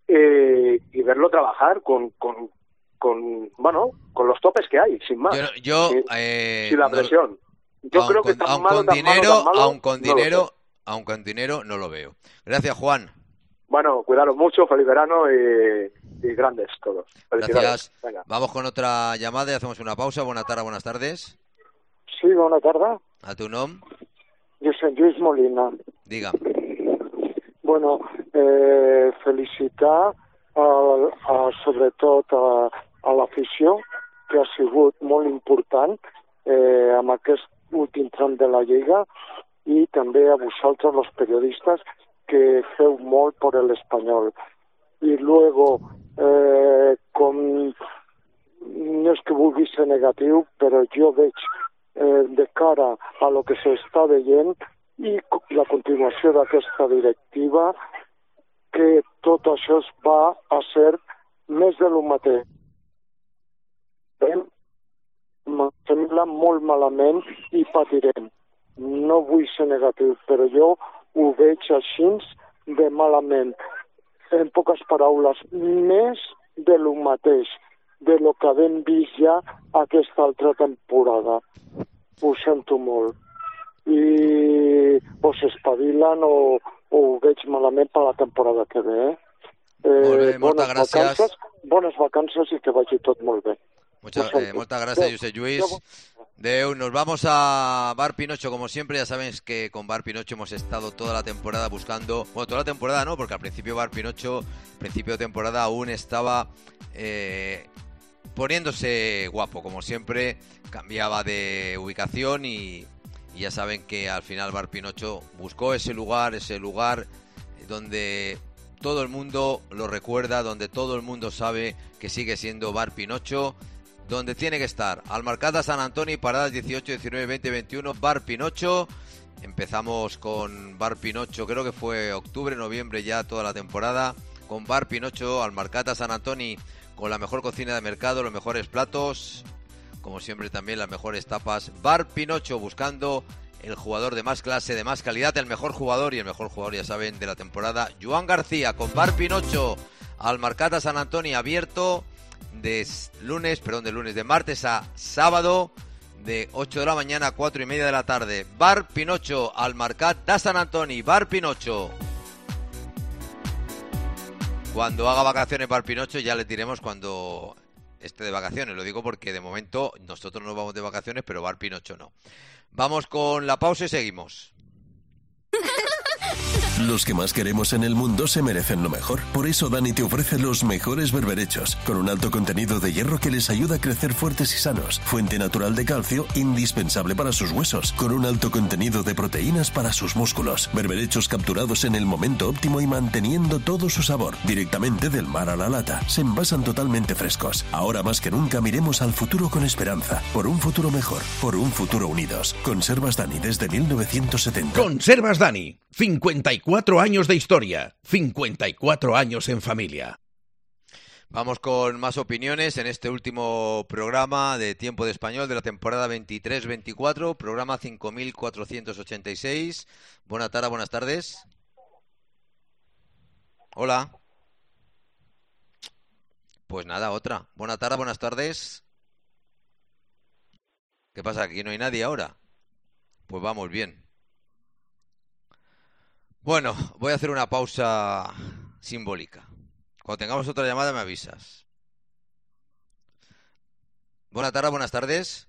Eh, y verlo trabajar con, con, con, bueno, con los topes que hay, sin más. Yo, no- yo, sin, eh, sin la no- presión. Yo aun creo que con, tan aun malo, con tan malo, dinero, tan malo, aun con no lo sé. dinero, aun con dinero no lo veo. Gracias, Juan. Bueno, cuidaros mucho, feliz verano y, y grandes todos. Felicidades. Gracias. Venga. Vamos con otra llamada y hacemos una pausa. Buenas tardes, buenas tardes. Sí, bona tarda. A tu nom, Josep Lluís Molina. diga. Bueno, eh, felicitar a, a, sobretot a, a l'afició, que ha sigut molt important eh, amb aquest últim tram de la Lliga, i també a vosaltres, los periodistas, que feu molt per l'Espanyol. I luego, eh, com no és que vulgui ser negatiu, però jo veig eh, de cara a lo que s'està veient i la continuació d'aquesta directiva, que tot això es va a ser més de lo mateix. Em sembla molt malament i patirem. No vull ser negatiu, però jo ho veig així de malament. En poques paraules, més de lo mateix, de lo que hem vist ja aquesta altra temporada. Ho sento molt. I o s'espavilen o, o ho veig malament per la temporada que ve. Eh? Eh, Molt bé, moltes bones gràcies. vacances, bones vacances i que vagi tot molt bé. Muchas, eh, muchas gracias, Josep Lluís. Deu, nos vamos a Bar Pinocho, como siempre. Ya sabéis que con Bar Pinocho hemos estado toda la temporada buscando, bueno, toda la temporada no, porque al principio Bar Pinocho, principio de temporada, aún estaba eh, poniéndose guapo, como siempre, cambiaba de ubicación y, y ya saben que al final Bar Pinocho buscó ese lugar, ese lugar donde todo el mundo lo recuerda, donde todo el mundo sabe que sigue siendo Bar Pinocho, donde tiene que estar. Almarcata San Antonio, paradas dieciocho, diecinueve, veinte, veintiuno, Bar Pinocho. Empezamos con Bar Pinocho, creo que fue octubre, noviembre ya toda la temporada, con Bar Pinocho, Almarcata San Antonio, con la mejor cocina de mercado, los mejores platos, como siempre también las mejores tapas. Bar Pinocho, buscando el jugador de más clase, de más calidad, el mejor jugador, y el mejor jugador, ya saben, de la temporada, Joan García, con Bar Pinocho, Almarcata San Antonio, abierto de lunes, perdón, de lunes, de martes a sábado, de ocho de la mañana a cuatro y media de la tarde. Bar Pinocho, Almarcata San Antonio, Bar Pinocho. Cuando haga vacaciones Bar Pinocho ya les diremos cuando esté de vacaciones. Lo digo porque de momento nosotros nos vamos de vacaciones, pero Bar Pinocho no. Vamos con la pausa y seguimos. Los que más queremos en el mundo se merecen lo mejor. Por eso Dani te ofrece los mejores berberechos, con un alto contenido de hierro que les ayuda a crecer fuertes y sanos. Fuente natural de calcio, indispensable para sus huesos, con un alto contenido de proteínas para sus músculos. Berberechos capturados en el momento óptimo y manteniendo todo su sabor. Directamente del mar a la lata. Se envasan totalmente frescos. Ahora más que nunca miremos al futuro con esperanza. Por un futuro mejor. Por un futuro unidos. Conservas Dani desde mil novecientos setenta. Conservas Dani. cincuenta y cuatro años de historia, cincuenta y cuatro años en familia. Vamos con más opiniones en este último programa de Tiempo de Español de la temporada veintitrés veinticuatro, programa cinco mil cuatrocientos ochenta y seis. Buenas tardes, buenas tardes. Hola. Pues nada, otra. Buenas tardes, buenas tardes. ¿Qué pasa? ¿Aquí no hay nadie ahora? Pues vamos bien. Bueno, voy a hacer una pausa simbólica. Cuando tengamos otra llamada me avisas. Buenas tardes, buenas tardes.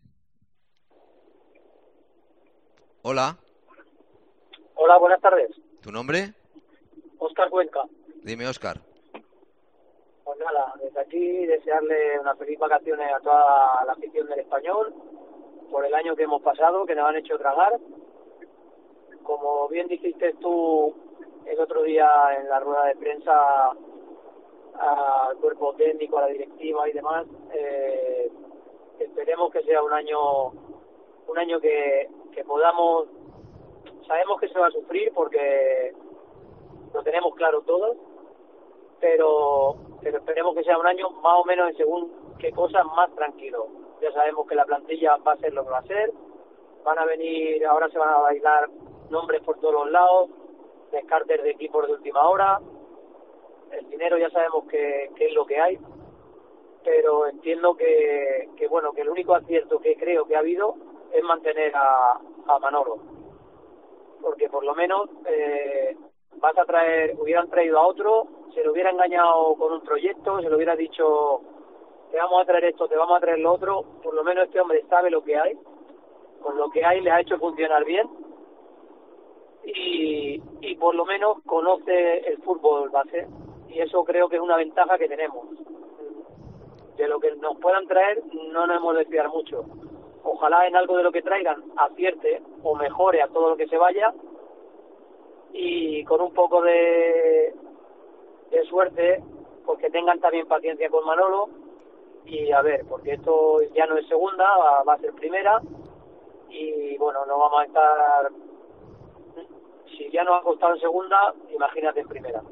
Hola. Hola, buenas tardes. ¿Tu nombre? Óscar Cuenca. Dime, Óscar. Pues nada, desde aquí desearle unas feliz vacaciones a toda la afición del Español por el año que hemos pasado, que nos han hecho tragar. Como bien dijiste tú el otro día en la rueda de prensa al cuerpo técnico, a la directiva y demás, eh, esperemos que sea un año un año que, que podamos, sabemos que se va a sufrir porque lo tenemos claro todos, pero, pero esperemos que sea un año más o menos en según qué cosas más tranquilo. Ya sabemos que la plantilla va a ser lo que va a ser, van a venir, ahora se van a bailar nombres por todos los lados, descartes de equipos de última hora, el dinero ya sabemos que, que es lo que hay, pero entiendo que, que bueno, que el único acierto que creo que ha habido es mantener a, a Manolo, porque por lo menos eh, vas a traer, hubieran traído a otro, se lo hubiera engañado con un proyecto, se lo hubiera dicho te vamos a traer esto, te vamos a traer lo otro, por lo menos este hombre sabe lo que hay, con lo que hay le ha hecho funcionar bien. Y, y por lo menos conoce el fútbol base, y eso creo que es una ventaja que tenemos. De lo que nos puedan traer no nos hemos de fiar mucho. Ojalá en algo de lo que traigan acierte o mejore a todo lo que se vaya, y con un poco de, de suerte pues que tengan también paciencia con Manolo, y a ver, porque esto ya no es segunda, va, va a ser primera, y bueno, no vamos a estar. Si ya nos ha costado en segunda, imagínate en primera.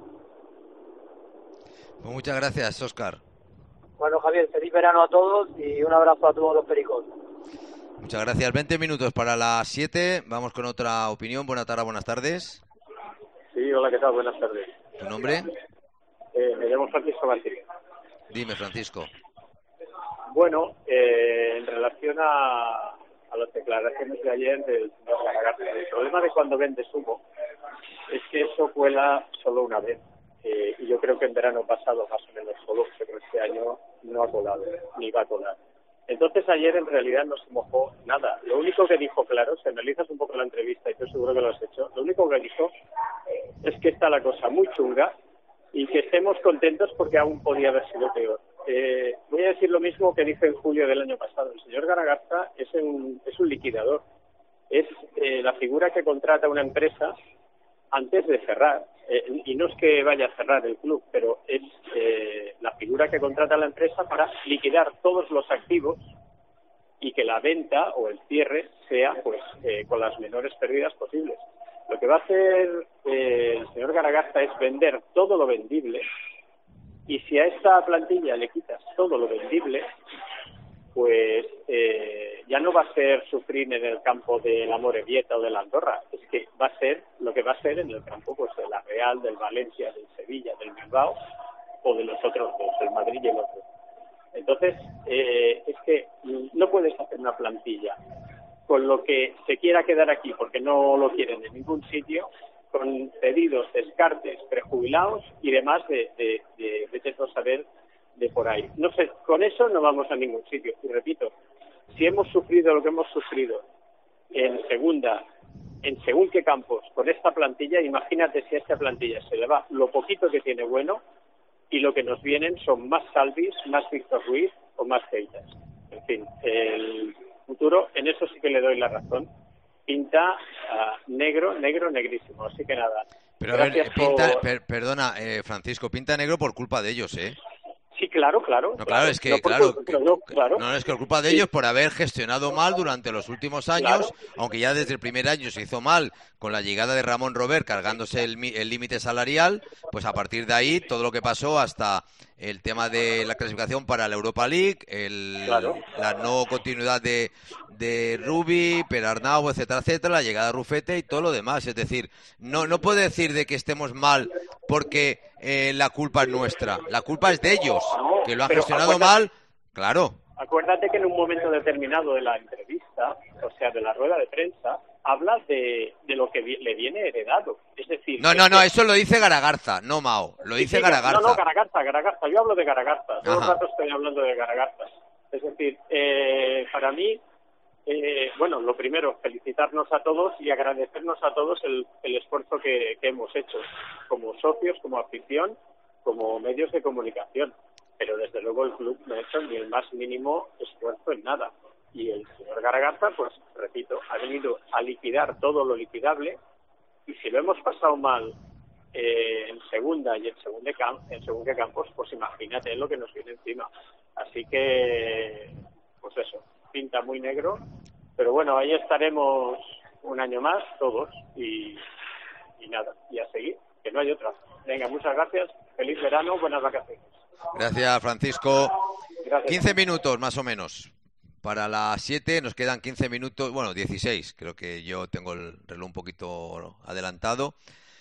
Pues muchas gracias, Óscar. Bueno, Javier, feliz verano a todos y un abrazo a todos los pericos. Muchas gracias. veinte minutos para las siete. Vamos con otra opinión. Buenas tardes, buenas tardes. Sí, hola, ¿qué tal? Buenas tardes. ¿Tu nombre? Eh, me llamo Francisco Martínez. Dime, Francisco. Bueno, eh, en relación a... a las declaraciones de ayer del señor Lagarde. El problema de cuando vendes humo es que eso cuela solo una vez. Eh, y yo creo que en verano pasado más o menos solo, pero este año no ha colado, ni va a colar. Entonces ayer en realidad no se mojó nada. Lo único que dijo, claro, si analizas un poco la entrevista, y tú seguro que lo has hecho, lo único que dijo es que está la cosa muy chunga y que estemos contentos porque aún podía haber sido peor. Eh, voy a decir lo mismo que dije en julio del año pasado. El señor Garagarza es un, es un liquidador. Es eh, la figura que contrata una empresa antes de cerrar. Eh, y no es que vaya a cerrar el club, pero es eh, la figura que contrata la empresa para liquidar todos los activos y que la venta o el cierre sea pues eh, con las menores pérdidas posibles. Lo que va a hacer eh, el señor Garagarza es vender todo lo vendible, y si a esta plantilla le quitas todo lo vendible, pues eh, ya no va a ser sufrir en el campo de la Morevieta o de la Andorra, es que va a ser lo que va a ser en el campo pues de la Real, del Valencia, del Sevilla, del Bilbao o de los otros dos, el Madrid y el otro. Entonces, eh, es que no puedes hacer una plantilla con lo que se quiera quedar aquí, porque no lo quieren en ningún sitio, con pedidos, descartes, prejubilados y demás de, de, de, de, de no saber de por ahí. No sé, con eso no vamos a ningún sitio. Y repito, si hemos sufrido lo que hemos sufrido en segunda, en según qué campos, con esta plantilla, imagínate si a esta plantilla se le va lo poquito que tiene bueno y lo que nos vienen son más Salvis, más Víctor Ruiz o más Keitas. En fin, el futuro, en eso sí que le doy la razón, pinta uh, negro, negro, negrísimo. Así que nada. Pero a ver, pinta, por... per, perdona, eh, Francisco, pinta negro por culpa de ellos, ¿eh? Sí, claro, claro. No, claro, es que, no claro, por, que, no, claro. No, es que por culpa de sí. ellos por haber gestionado mal durante los últimos años, claro. Aunque ya desde el primer año se hizo mal con la llegada de Ramón Robert cargándose el límite salarial, pues a partir de ahí todo lo que pasó hasta el tema de la clasificación para la Europa League, el, claro. la no continuidad de, de Rubi, Perarnau, etcétera, etcétera, la llegada de Rufete y todo lo demás. Es decir, no, no puede decir de que estemos mal porque eh, la culpa es nuestra, la culpa es de ellos, no, que lo han gestionado mal, claro. Acuérdate que en un momento determinado de la entrevista, o sea, de la rueda de prensa, habla de, de lo que vi, le viene heredado. Es decir... No, no, no, eso lo dice Garagarza, no Mao, lo dice sí, Garagarza. No, no, Garagarza, Garagarza, yo hablo de Garagarza, todo el rato estoy hablando de Garagarza. Es decir, eh, para mí, eh, bueno, lo primero, felicitarnos a todos y agradecernos a todos el, el esfuerzo que, que hemos hecho, como socios, como afición, como medios de comunicación. Pero desde luego el club no ha hecho ni el más mínimo esfuerzo en nada. Y el señor Garagarza, pues repito, ha venido a liquidar todo lo liquidable, y si lo hemos pasado mal eh, en segunda y en segundo camp en según qué campos, pues imagínate lo que nos viene encima. Así que, pues eso, pinta muy negro, pero bueno, ahí estaremos un año más todos y, y nada, y a seguir, que no hay otra. Venga, muchas gracias, feliz verano, buenas vacaciones. Gracias, Francisco. Gracias. quince minutos más o menos. Para las siete nos quedan quince minutos, bueno, dieciséis, creo que yo tengo el reloj un poquito adelantado,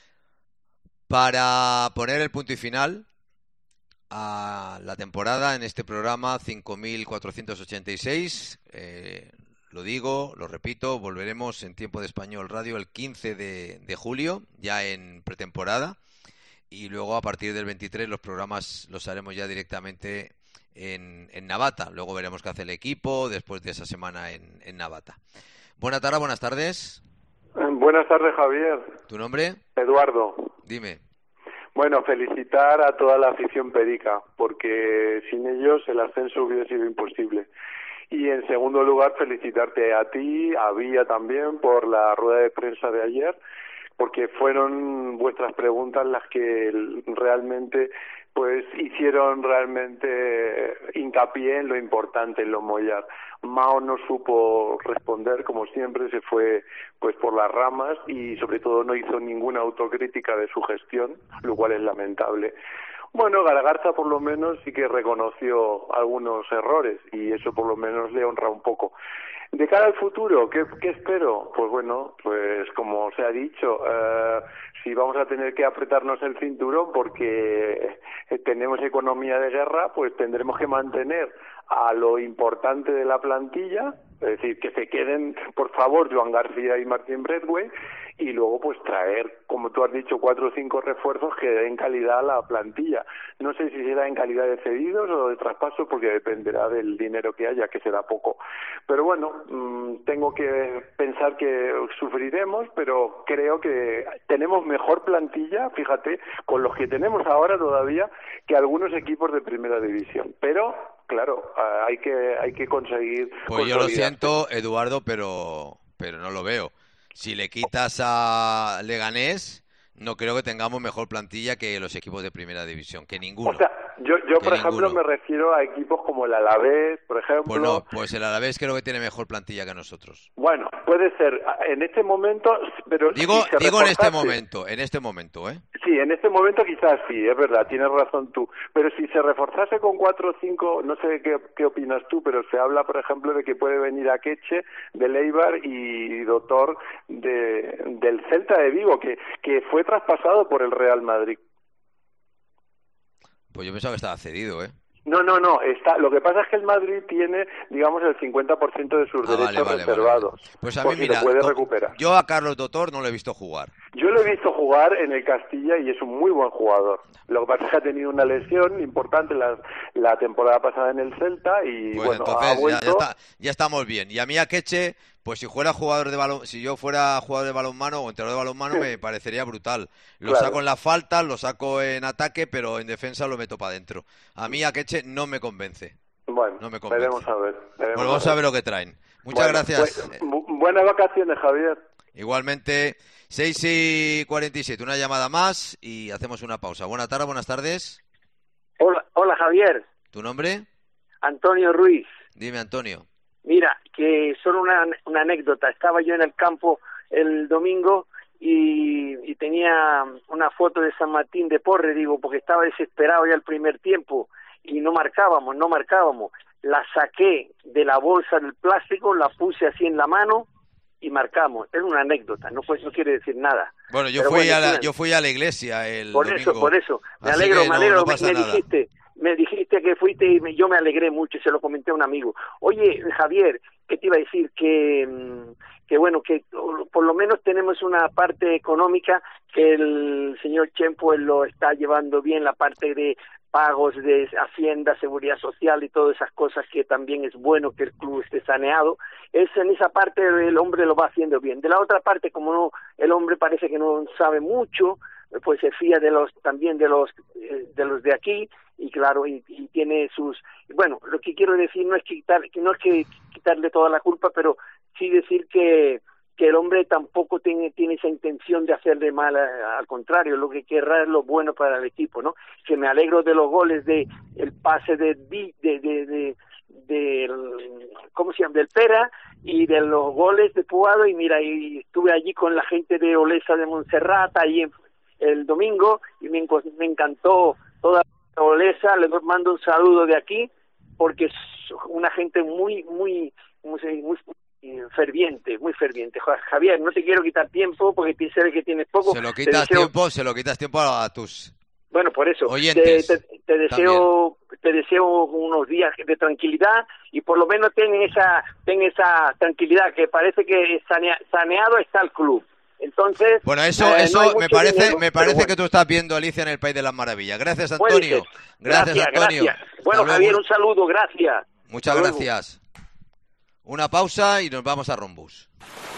para poner el punto y final a la temporada en este programa cinco mil cuatrocientos ochenta y seis. Eh, lo digo, lo repito, volveremos en Tiempo de Español Radio el quince de, de julio, ya en pretemporada, y luego a partir del veintitrés los programas los haremos ya directamente En, en Navata. Luego veremos qué hace el equipo después de esa semana en, en Navata. Buena tarde, buenas tardes. Buenas tardes, Javier. ¿Tu nombre? Eduardo. Dime. Bueno, felicitar a toda la afición perica, porque sin ellos el ascenso hubiera sido imposible. Y en segundo lugar, felicitarte a ti, a Villa también, por la rueda de prensa de ayer, porque fueron vuestras preguntas las que realmente pues hicieron realmente hincapié en lo importante, en lo mollar. Mao no supo responder, como siempre, se fue pues por las ramas y sobre todo no hizo ninguna autocrítica de su gestión, lo cual es lamentable. Bueno, Garagarza por lo menos sí que reconoció algunos errores y eso por lo menos le honra un poco. De cara al futuro, ¿qué, qué espero? Pues bueno, pues como se ha dicho, eh, si vamos a tener que apretarnos el cinturón porque tenemos economía de guerra, pues tendremos que mantener a lo importante de la plantilla, Es decir, que se queden, por favor, Joan García y Martín Bradway, y luego pues traer, como tú has dicho, cuatro o cinco refuerzos que den calidad a la plantilla. No sé si será en calidad de cedidos o de traspasos, porque dependerá del dinero que haya, que será poco. Pero bueno, mmm, tengo que pensar que sufriremos, pero creo que tenemos mejor plantilla, fíjate, con los que tenemos ahora todavía, que algunos equipos de primera división. Pero claro, hay que hay que conseguir. Pues yo lo siento, Eduardo, pero pero no lo veo. Si le quitas a Leganés, no creo que tengamos mejor plantilla que los equipos de primera división, que ninguno. O sea, yo, yo por ejemplo, ninguno. me refiero a equipos como el Alavés, por ejemplo. Pues no, pues el Alavés creo que tiene mejor plantilla que nosotros. Bueno, puede ser en este momento, pero digo si se digo en este reforzase... momento, en este momento, ¿eh? Sí, en este momento quizás sí, es verdad, tienes razón tú. Pero si se reforzase con cuatro o cinco, no sé qué, qué opinas tú, pero se habla, por ejemplo, de que puede venir Akeche del Eibar y Doctor de, del Celta de Vigo, que, que fue traspasado por el Real Madrid. Pues yo pensaba que estaba cedido, ¿eh? No, no, no. Está. Lo que pasa es que el Madrid tiene, digamos, el cincuenta por ciento de sus ah, derechos vale, vale, reservados. Vale, vale. Pues a por mí, si mira, lo puede con, recuperar. Yo a Carlos Doctor no lo he visto jugar. Yo lo he visto jugar en el Castilla y es un muy buen jugador. Lo que pasa es que ha tenido una lesión importante la, la temporada pasada en el Celta y pues bueno, entonces, ha vuelto... ya, ya, está, ya estamos bien. Y a mí Akeche, pues si fuera jugador de balón, si yo fuera jugador de balonmano o entrenador de balonmano me parecería brutal. Lo Claro. saco en la falta, lo saco en ataque, pero en defensa lo meto para adentro. A mí Akeche no me convence. Bueno, no me convence. veremos a ver. Veremos Bueno, vamos a ver. a ver lo que traen. Muchas Bueno, gracias. Pues, bu buenas vacaciones, Javier. Igualmente, seis y cuarenta y siete, una llamada más y hacemos una pausa. Buenas tardes, buenas tardes. Hola, hola Javier. ¿Tu nombre? Antonio Ruiz. Dime, Antonio. Mira, que solo una, una anécdota. Estaba yo en el campo el domingo y, y tenía una foto de San Martín de Porres, digo, porque estaba desesperado ya el primer tiempo y no marcábamos, no marcábamos. La saqué de la bolsa del plástico, la puse así en la mano y marcamos. Es una anécdota, no, pues, no quiere decir nada. Bueno, yo Pero fui bueno, a la, una... yo fui a la iglesia el por domingo. eso, por eso. Me Así alegro, que me no, alegro. no me, pasa me nada. dijiste, me dijiste que fuiste y me, yo me alegré mucho y se lo comenté a un amigo. Oye, Javier, ¿qué te iba a decir? Que, que bueno, que por lo menos tenemos una parte económica que el señor Chempo él lo está llevando bien, la parte de pagos de Hacienda, Seguridad Social y todas esas cosas, que también es bueno que el club esté saneado. Es en esa parte el hombre lo va haciendo bien. De la otra parte, como no, el hombre parece que no sabe mucho, pues se fía de los también de los de los de aquí y claro y, y tiene sus bueno, lo que quiero decir no es quitar no es que quitarle toda la culpa, pero sí decir que que el hombre tampoco tiene, tiene esa intención de hacerle mal, a, al contrario, lo que querrá es lo bueno para el equipo, ¿no? Que me alegro de los goles, de el pase de de de, de, de, de ¿cómo se llama? Del Pera y de los goles de Puado, y mira, y estuve allí con la gente de Olesa de Montserrat ahí en, el domingo y me, me encantó toda Olesa, les mando un saludo de aquí porque es una gente muy muy muy, muy ferviente, muy ferviente. Javier, no te quiero quitar tiempo porque sé que tienes poco. Se lo quitas deseo... tiempo, se lo quitas tiempo a tus Bueno, por eso. oyentes. Te, te, te deseo también. Te deseo unos días de tranquilidad y por lo menos ten esa ten esa tranquilidad que parece que sanea, saneado está el club. Entonces, bueno, eso eh, eso no me parece dinero, me parece bueno. que tú estás viendo Alicia en el País de las Maravillas. Gracias, Antonio. Gracias, gracias, Antonio. Gracias. Bueno, Hasta Javier, luego. un saludo, gracias. Muchas Hasta gracias. Una pausa y nos vamos a Rombus.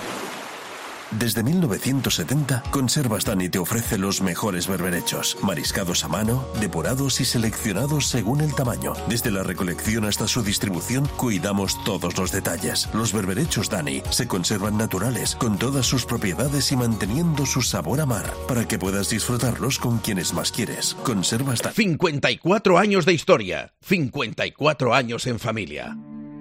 Desde mil novecientos setenta, Conservas Dani te ofrece los mejores berberechos, mariscados a mano, depurados y seleccionados según el tamaño. Desde la recolección hasta su distribución, cuidamos todos los detalles. Los berberechos Dani se conservan naturales, con todas sus propiedades y manteniendo su sabor a mar, para que puedas disfrutarlos con quienes más quieres. Conservas Dani. cincuenta y cuatro años de historia, cincuenta y cuatro años en familia.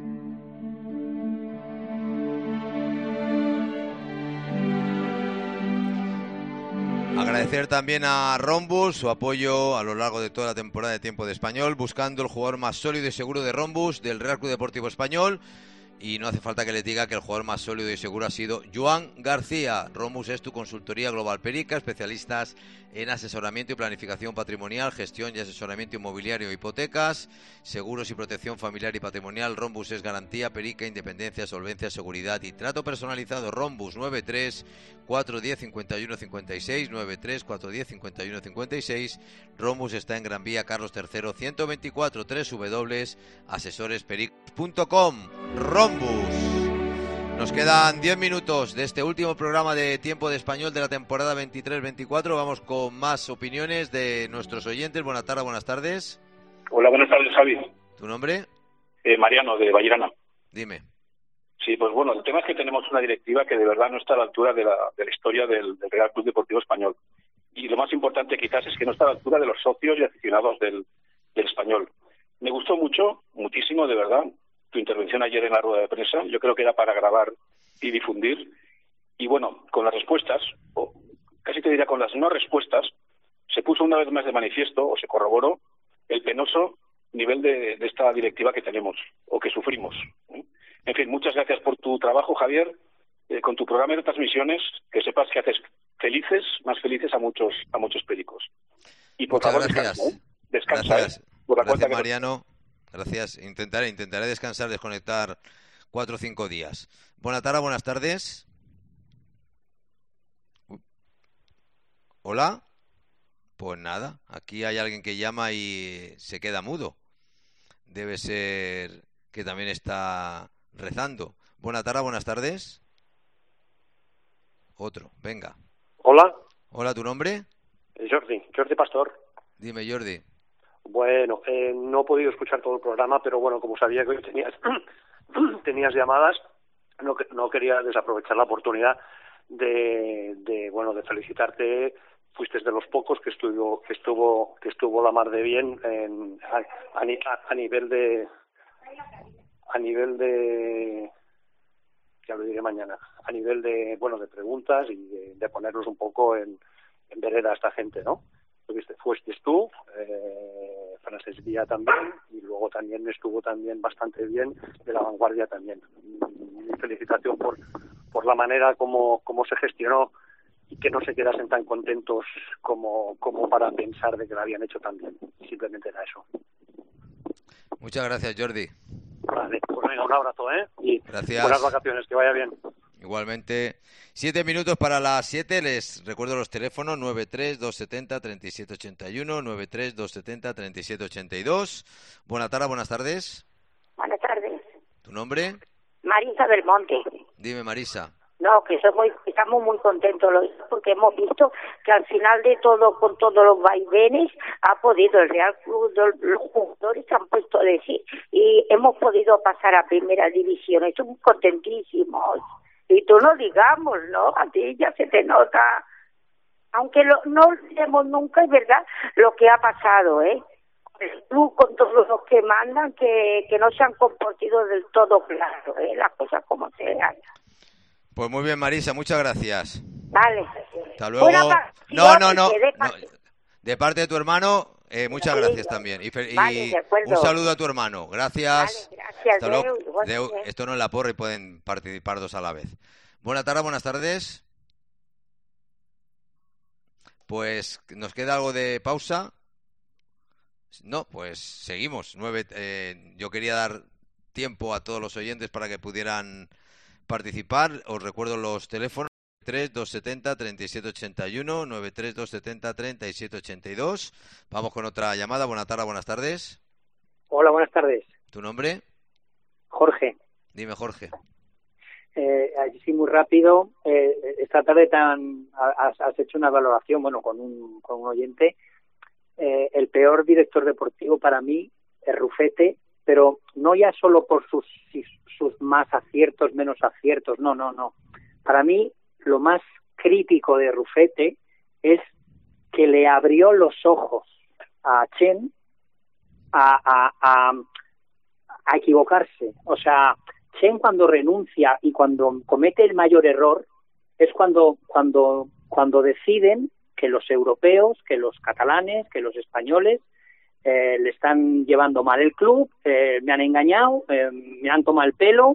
Agradecer también a Rombus su apoyo a lo largo de toda la temporada de Tiempo de Español, buscando el jugador más sólido y seguro de Rombus, del Real Club Deportivo Español. Y no hace falta que les diga que el jugador más sólido y seguro ha sido Joan García. Rombus es tu consultoría global Perica, especialistas en asesoramiento y planificación patrimonial, gestión y asesoramiento inmobiliario, hipotecas, seguros y protección familiar y patrimonial. Rombus es garantía, Perica, independencia, solvencia, seguridad y trato personalizado. Rombus nueve tres cuatro uno cero cinco uno cinco seis, nueve tres cuatro uno cero cinco uno cinco seis. Rombus está en Gran Vía Carlos tercero ciento veinticuatro, doble u doble u doble u punto asesores perica punto com. Rombus. Nos quedan diez minutos de este último programa de Tiempo de Español de la temporada veintitrés veinticuatro. Vamos con más opiniones de nuestros oyentes. Buenas tardes, buenas tardes. Hola, buenas tardes, Javi. ¿Tu nombre? Eh, Mariano, de Vallerana. Dime. Sí, pues bueno, el tema es que tenemos una directiva que de verdad no está a la altura de la, de la historia del, del Real Club Deportivo Español. Y lo más importante quizás es que no está a la altura de los socios y aficionados del, del Español. Me gustó mucho, muchísimo, de verdad, tu intervención ayer en la rueda de prensa. Yo creo que era para grabar y difundir. Y bueno, con las respuestas, o casi te diría con las no respuestas, se puso una vez más de manifiesto, o se corroboró, el penoso nivel de, de esta directiva que tenemos, o que sufrimos. En fin, muchas gracias por tu trabajo, Javier, eh, con tu programa de transmisiones, que sepas que haces felices, más felices a muchos a muchos pericos. Y por Muchas favor, gracias. descansa, ¿eh? Descansa, Gracias, ¿eh? Por la gracias cuenta que Mariano. Gracias. Intentaré, intentaré descansar, desconectar cuatro o cinco días. Buenas tardes, buenas tardes. ¿Hola? Pues nada, aquí hay alguien que llama y se queda mudo. Debe ser que también está rezando. Buenas tardes, buenas tardes. Otro, venga. Hola. Hola, ¿tu nombre? Jordi, Jordi Pastor. Dime, Jordi. Bueno, eh, no he podido escuchar todo el programa, pero bueno, como sabía que hoy tenías, tenías llamadas, no, no quería desaprovechar la oportunidad de, de, bueno, de felicitarte. Fuiste de los pocos que estuvo, que estuvo, que estuvo la mar de bien en, a, a, a nivel de, a nivel de, ya lo diré mañana, a nivel de, bueno, de preguntas y de, de ponerlos un poco en, en vereda a esta gente, ¿no? Fuiste, fuiste tú, eh, Francesc Villa también, y luego también estuvo también bastante bien de La Vanguardia también. Mi felicitación por, por la manera como, como se gestionó y que no se quedasen tan contentos como, como para pensar de que lo habían hecho tan bien. Simplemente era eso. Muchas gracias, Jordi. Vale, pues venga, un abrazo, ¿eh? Y gracias. Buenas vacaciones, que vaya bien. Igualmente. Siete minutos para las siete. Les recuerdo los teléfonos: nueve tres dos siete cero, tres siete ocho uno, nueve tres dos siete cero, tres siete ocho dos. Buenas tardes, buenas tardes. Buenas tardes. ¿Tu nombre? Marisa del Monte. Dime, Marisa. No, que soy muy, estamos muy contentos los dos porque hemos visto que al final de todo, con todos los vaivenes, ha podido el Real Club, los jugadores se han puesto a decir y hemos podido pasar a primera división. Estamos contentísimos. Y tú no digamos, ¿no? A ti ya se te nota, aunque lo, no olvidemos nunca, es verdad, lo que ha pasado, ¿eh? El club con todos los que mandan que, que no se han comportado del todo claro, ¿eh? Las cosas como sean. Pues muy bien, Marisa, muchas gracias. Vale. Hasta luego. No, no, no, no. De parte de tu hermano, eh, muchas sí, gracias también. Y, y vale, un saludo a tu hermano. Gracias. Vale, gracias. Hasta luego. Deu, Deu, esto no es la porra y pueden participar dos a la vez. Buenas tardes, buenas tardes. Pues nos queda algo de pausa. No, pues seguimos. Nueve, eh, yo quería dar tiempo a todos los oyentes para que pudieran participar. Os recuerdo los teléfonos: nueve tres dos siete cero, tres siete ocho uno, nueve tres dos siete cero, tres siete ocho dos. Vamos con otra llamada. Buenas tardes, buenas tardes. Hola, buenas tardes. ¿Tu nombre? Jorge. Dime, Jorge. Eh, sí, muy rápido. Eh, esta tarde tan has, has hecho una valoración, bueno, con un, con un oyente. Eh, el peor director deportivo para mí es Rufete, pero no ya solo por sus sus más aciertos, menos aciertos, no, no, no. Para mí, lo más crítico de Rufete es que le abrió los ojos a Chen a, a, a, a equivocarse. O sea, Chen cuando renuncia y cuando comete el mayor error es cuando, cuando, cuando deciden que los europeos, que los catalanes, que los españoles Eh, le están llevando mal el club, eh, me han engañado, eh, me han tomado el pelo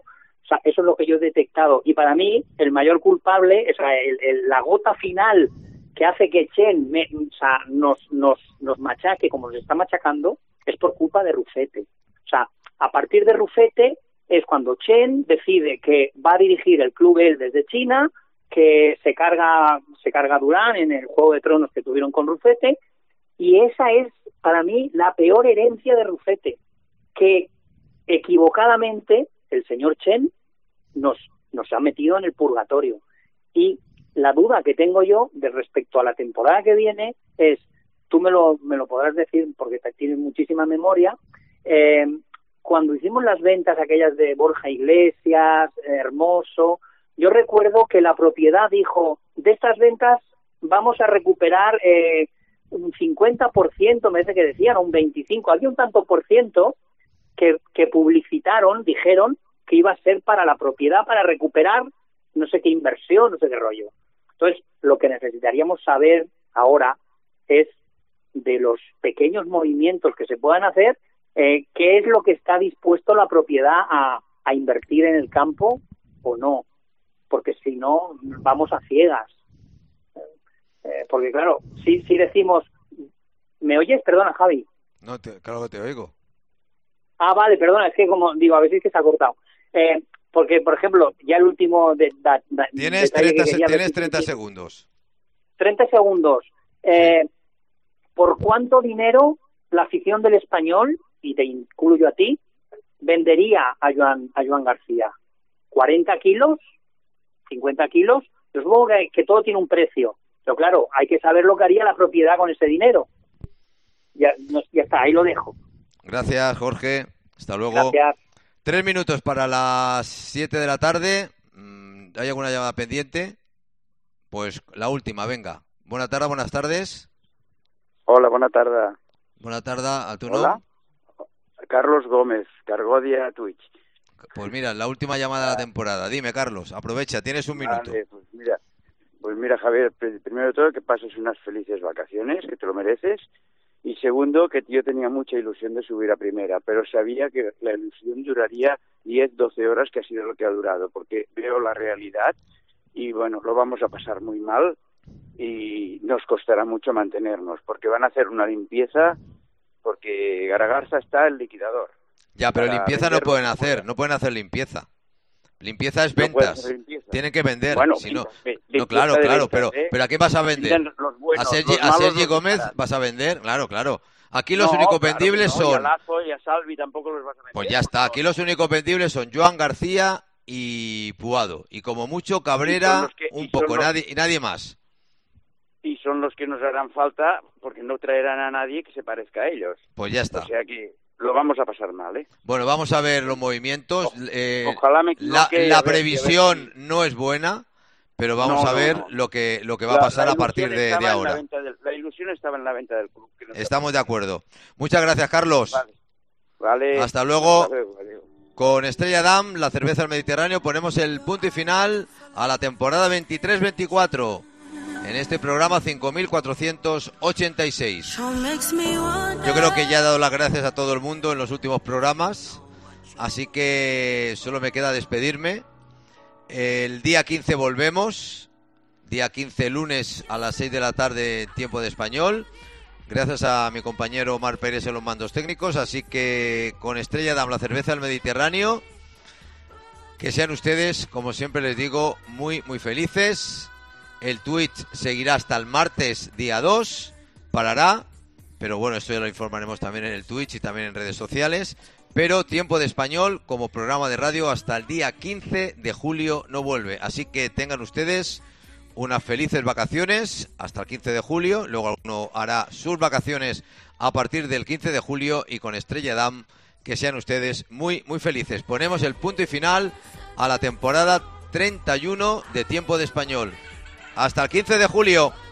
O sea, eso es lo que yo he detectado. Y para mí, el mayor culpable, o sea, el, el, la gota final que hace que Chen me, o sea, nos, nos, nos machaque como nos está machacando, es por culpa de Rufete. O sea, a partir de Rufete es cuando Chen decide que va a dirigir el club él desde China, que se carga, se carga Durán en el Juego de Tronos que tuvieron con Rufete, y esa es, para mí, la peor herencia de Rufete, que equivocadamente el señor Chen nos, nos ha metido en el purgatorio. Y la duda que tengo yo de respecto a la temporada que viene es, tú me lo, me lo podrás decir porque tienes muchísima memoria, eh, cuando hicimos las ventas aquellas de Borja Iglesias, Hermoso, yo recuerdo que la propiedad dijo, de estas ventas vamos a recuperar eh, un cincuenta por ciento, me parece que decían, un veinticinco por ciento, había un tanto por ciento que, que publicitaron, dijeron que iba a ser para la propiedad, para recuperar no sé qué inversión, no sé qué rollo. Entonces, lo que necesitaríamos saber ahora es de los pequeños movimientos que se puedan hacer, eh, qué es lo que está dispuesto la propiedad a, a invertir en el campo o no, porque si no, vamos a ciegas. Eh, porque claro, si, si decimos, ¿me oyes? Perdona, Javi. No, te, claro que te oigo. Ah, vale, perdona, es que como digo, a veces que se ha cortado. Eh, porque, por ejemplo, ya el último... De, de, de, tienes treinta, tienes treinta segundos. treinta segundos. Eh, ¿Por cuánto dinero la afición del Español, y te incluyo a ti, vendería a Joan, a Joan García? ¿cuarenta kilos? ¿cincuenta kilos? Yo supongo que, que todo tiene un precio. Pero claro, hay que saber lo que haría la propiedad con ese dinero. Ya, no, ya está, ahí lo dejo. Gracias, Jorge. Hasta luego. Gracias. Tres minutos para las siete de la tarde. ¿Hay alguna llamada pendiente? Pues la última, venga. Buenas tardes, buenas tardes. Hola, buena tarde. Buena tarde, ¿a tu Hola. nombre? Carlos Gómez, Cargodia Twitch. Pues mira, la última llamada de la temporada. Dime, Carlos, aprovecha, tienes un minuto. Vale, pues mira, pues mira, Javier, primero de todo que pases unas felices vacaciones, que te lo mereces. Y segundo, que yo tenía mucha ilusión de subir a primera, pero sabía que la ilusión duraría diez, doce horas, que ha sido lo que ha durado, porque veo la realidad y, bueno, lo vamos a pasar muy mal y nos costará mucho mantenernos, porque van a hacer una limpieza, porque Garagarza está el liquidador. Ya, pero limpieza no pueden hacer, no pueden hacer limpieza. Limpieza es ventas. Limpieza. Tienen que vender. Bueno, si no, limpieza, no, claro, claro, ventas, pero, ¿eh? pero ¿a qué vas a vender? Buenos, ¿A Sergi, a Sergi Gómez vas a vender? Claro, claro. Aquí los no, únicos claro vendibles no, son... Y a Lazo y a Salvi tampoco los vas a vender. Pues ya está, aquí los únicos vendibles son Joan García y Puado. Y como mucho Cabrera, que, un poco, los... nadie, y nadie más. Y son los que nos harán falta porque no traerán a nadie que se parezca a ellos. Pues ya está. O sea que lo vamos a pasar mal, ¿eh? Bueno, vamos a ver los movimientos. Eh, Ojalá me equivoque. La, la ver, previsión ver. no es buena, pero vamos no, a ver no, no. lo que lo que va la, a pasar la a partir de, de ahora. La, del, la ilusión estaba en la venta del club. No Estamos de acuerdo. Muchas gracias, Carlos. Vale. Vale. Hasta luego. Hasta luego. Vale. Con Estrella Damm, la cerveza del Mediterráneo, ponemos el punto y final a la temporada veintitrés veinticuatro. En este programa cinco mil cuatrocientos ochenta y seis. Yo creo que ya he dado las gracias a todo el mundo en los últimos programas, así que solo me queda despedirme. El día quince volvemos, día quince lunes a las seis de la tarde, tiempo de español, gracias a mi compañero Omar Pérez en los mandos técnicos, así que con Estrella Damm, la cerveza del Mediterráneo, que sean ustedes, como siempre les digo, muy, muy felices. El Twitch seguirá hasta el martes día dos, parará, pero bueno, esto ya lo informaremos también en el Twitch y también en redes sociales. Pero Tiempo de Español como programa de radio hasta el día quince de julio no vuelve. Así que tengan ustedes unas felices vacaciones hasta el quince de julio. Luego alguno hará sus vacaciones a partir del quince de julio y con Estrella Damm que sean ustedes muy, muy felices. Ponemos el punto y final a la temporada treinta y uno de Tiempo de Español. Hasta el quince de julio.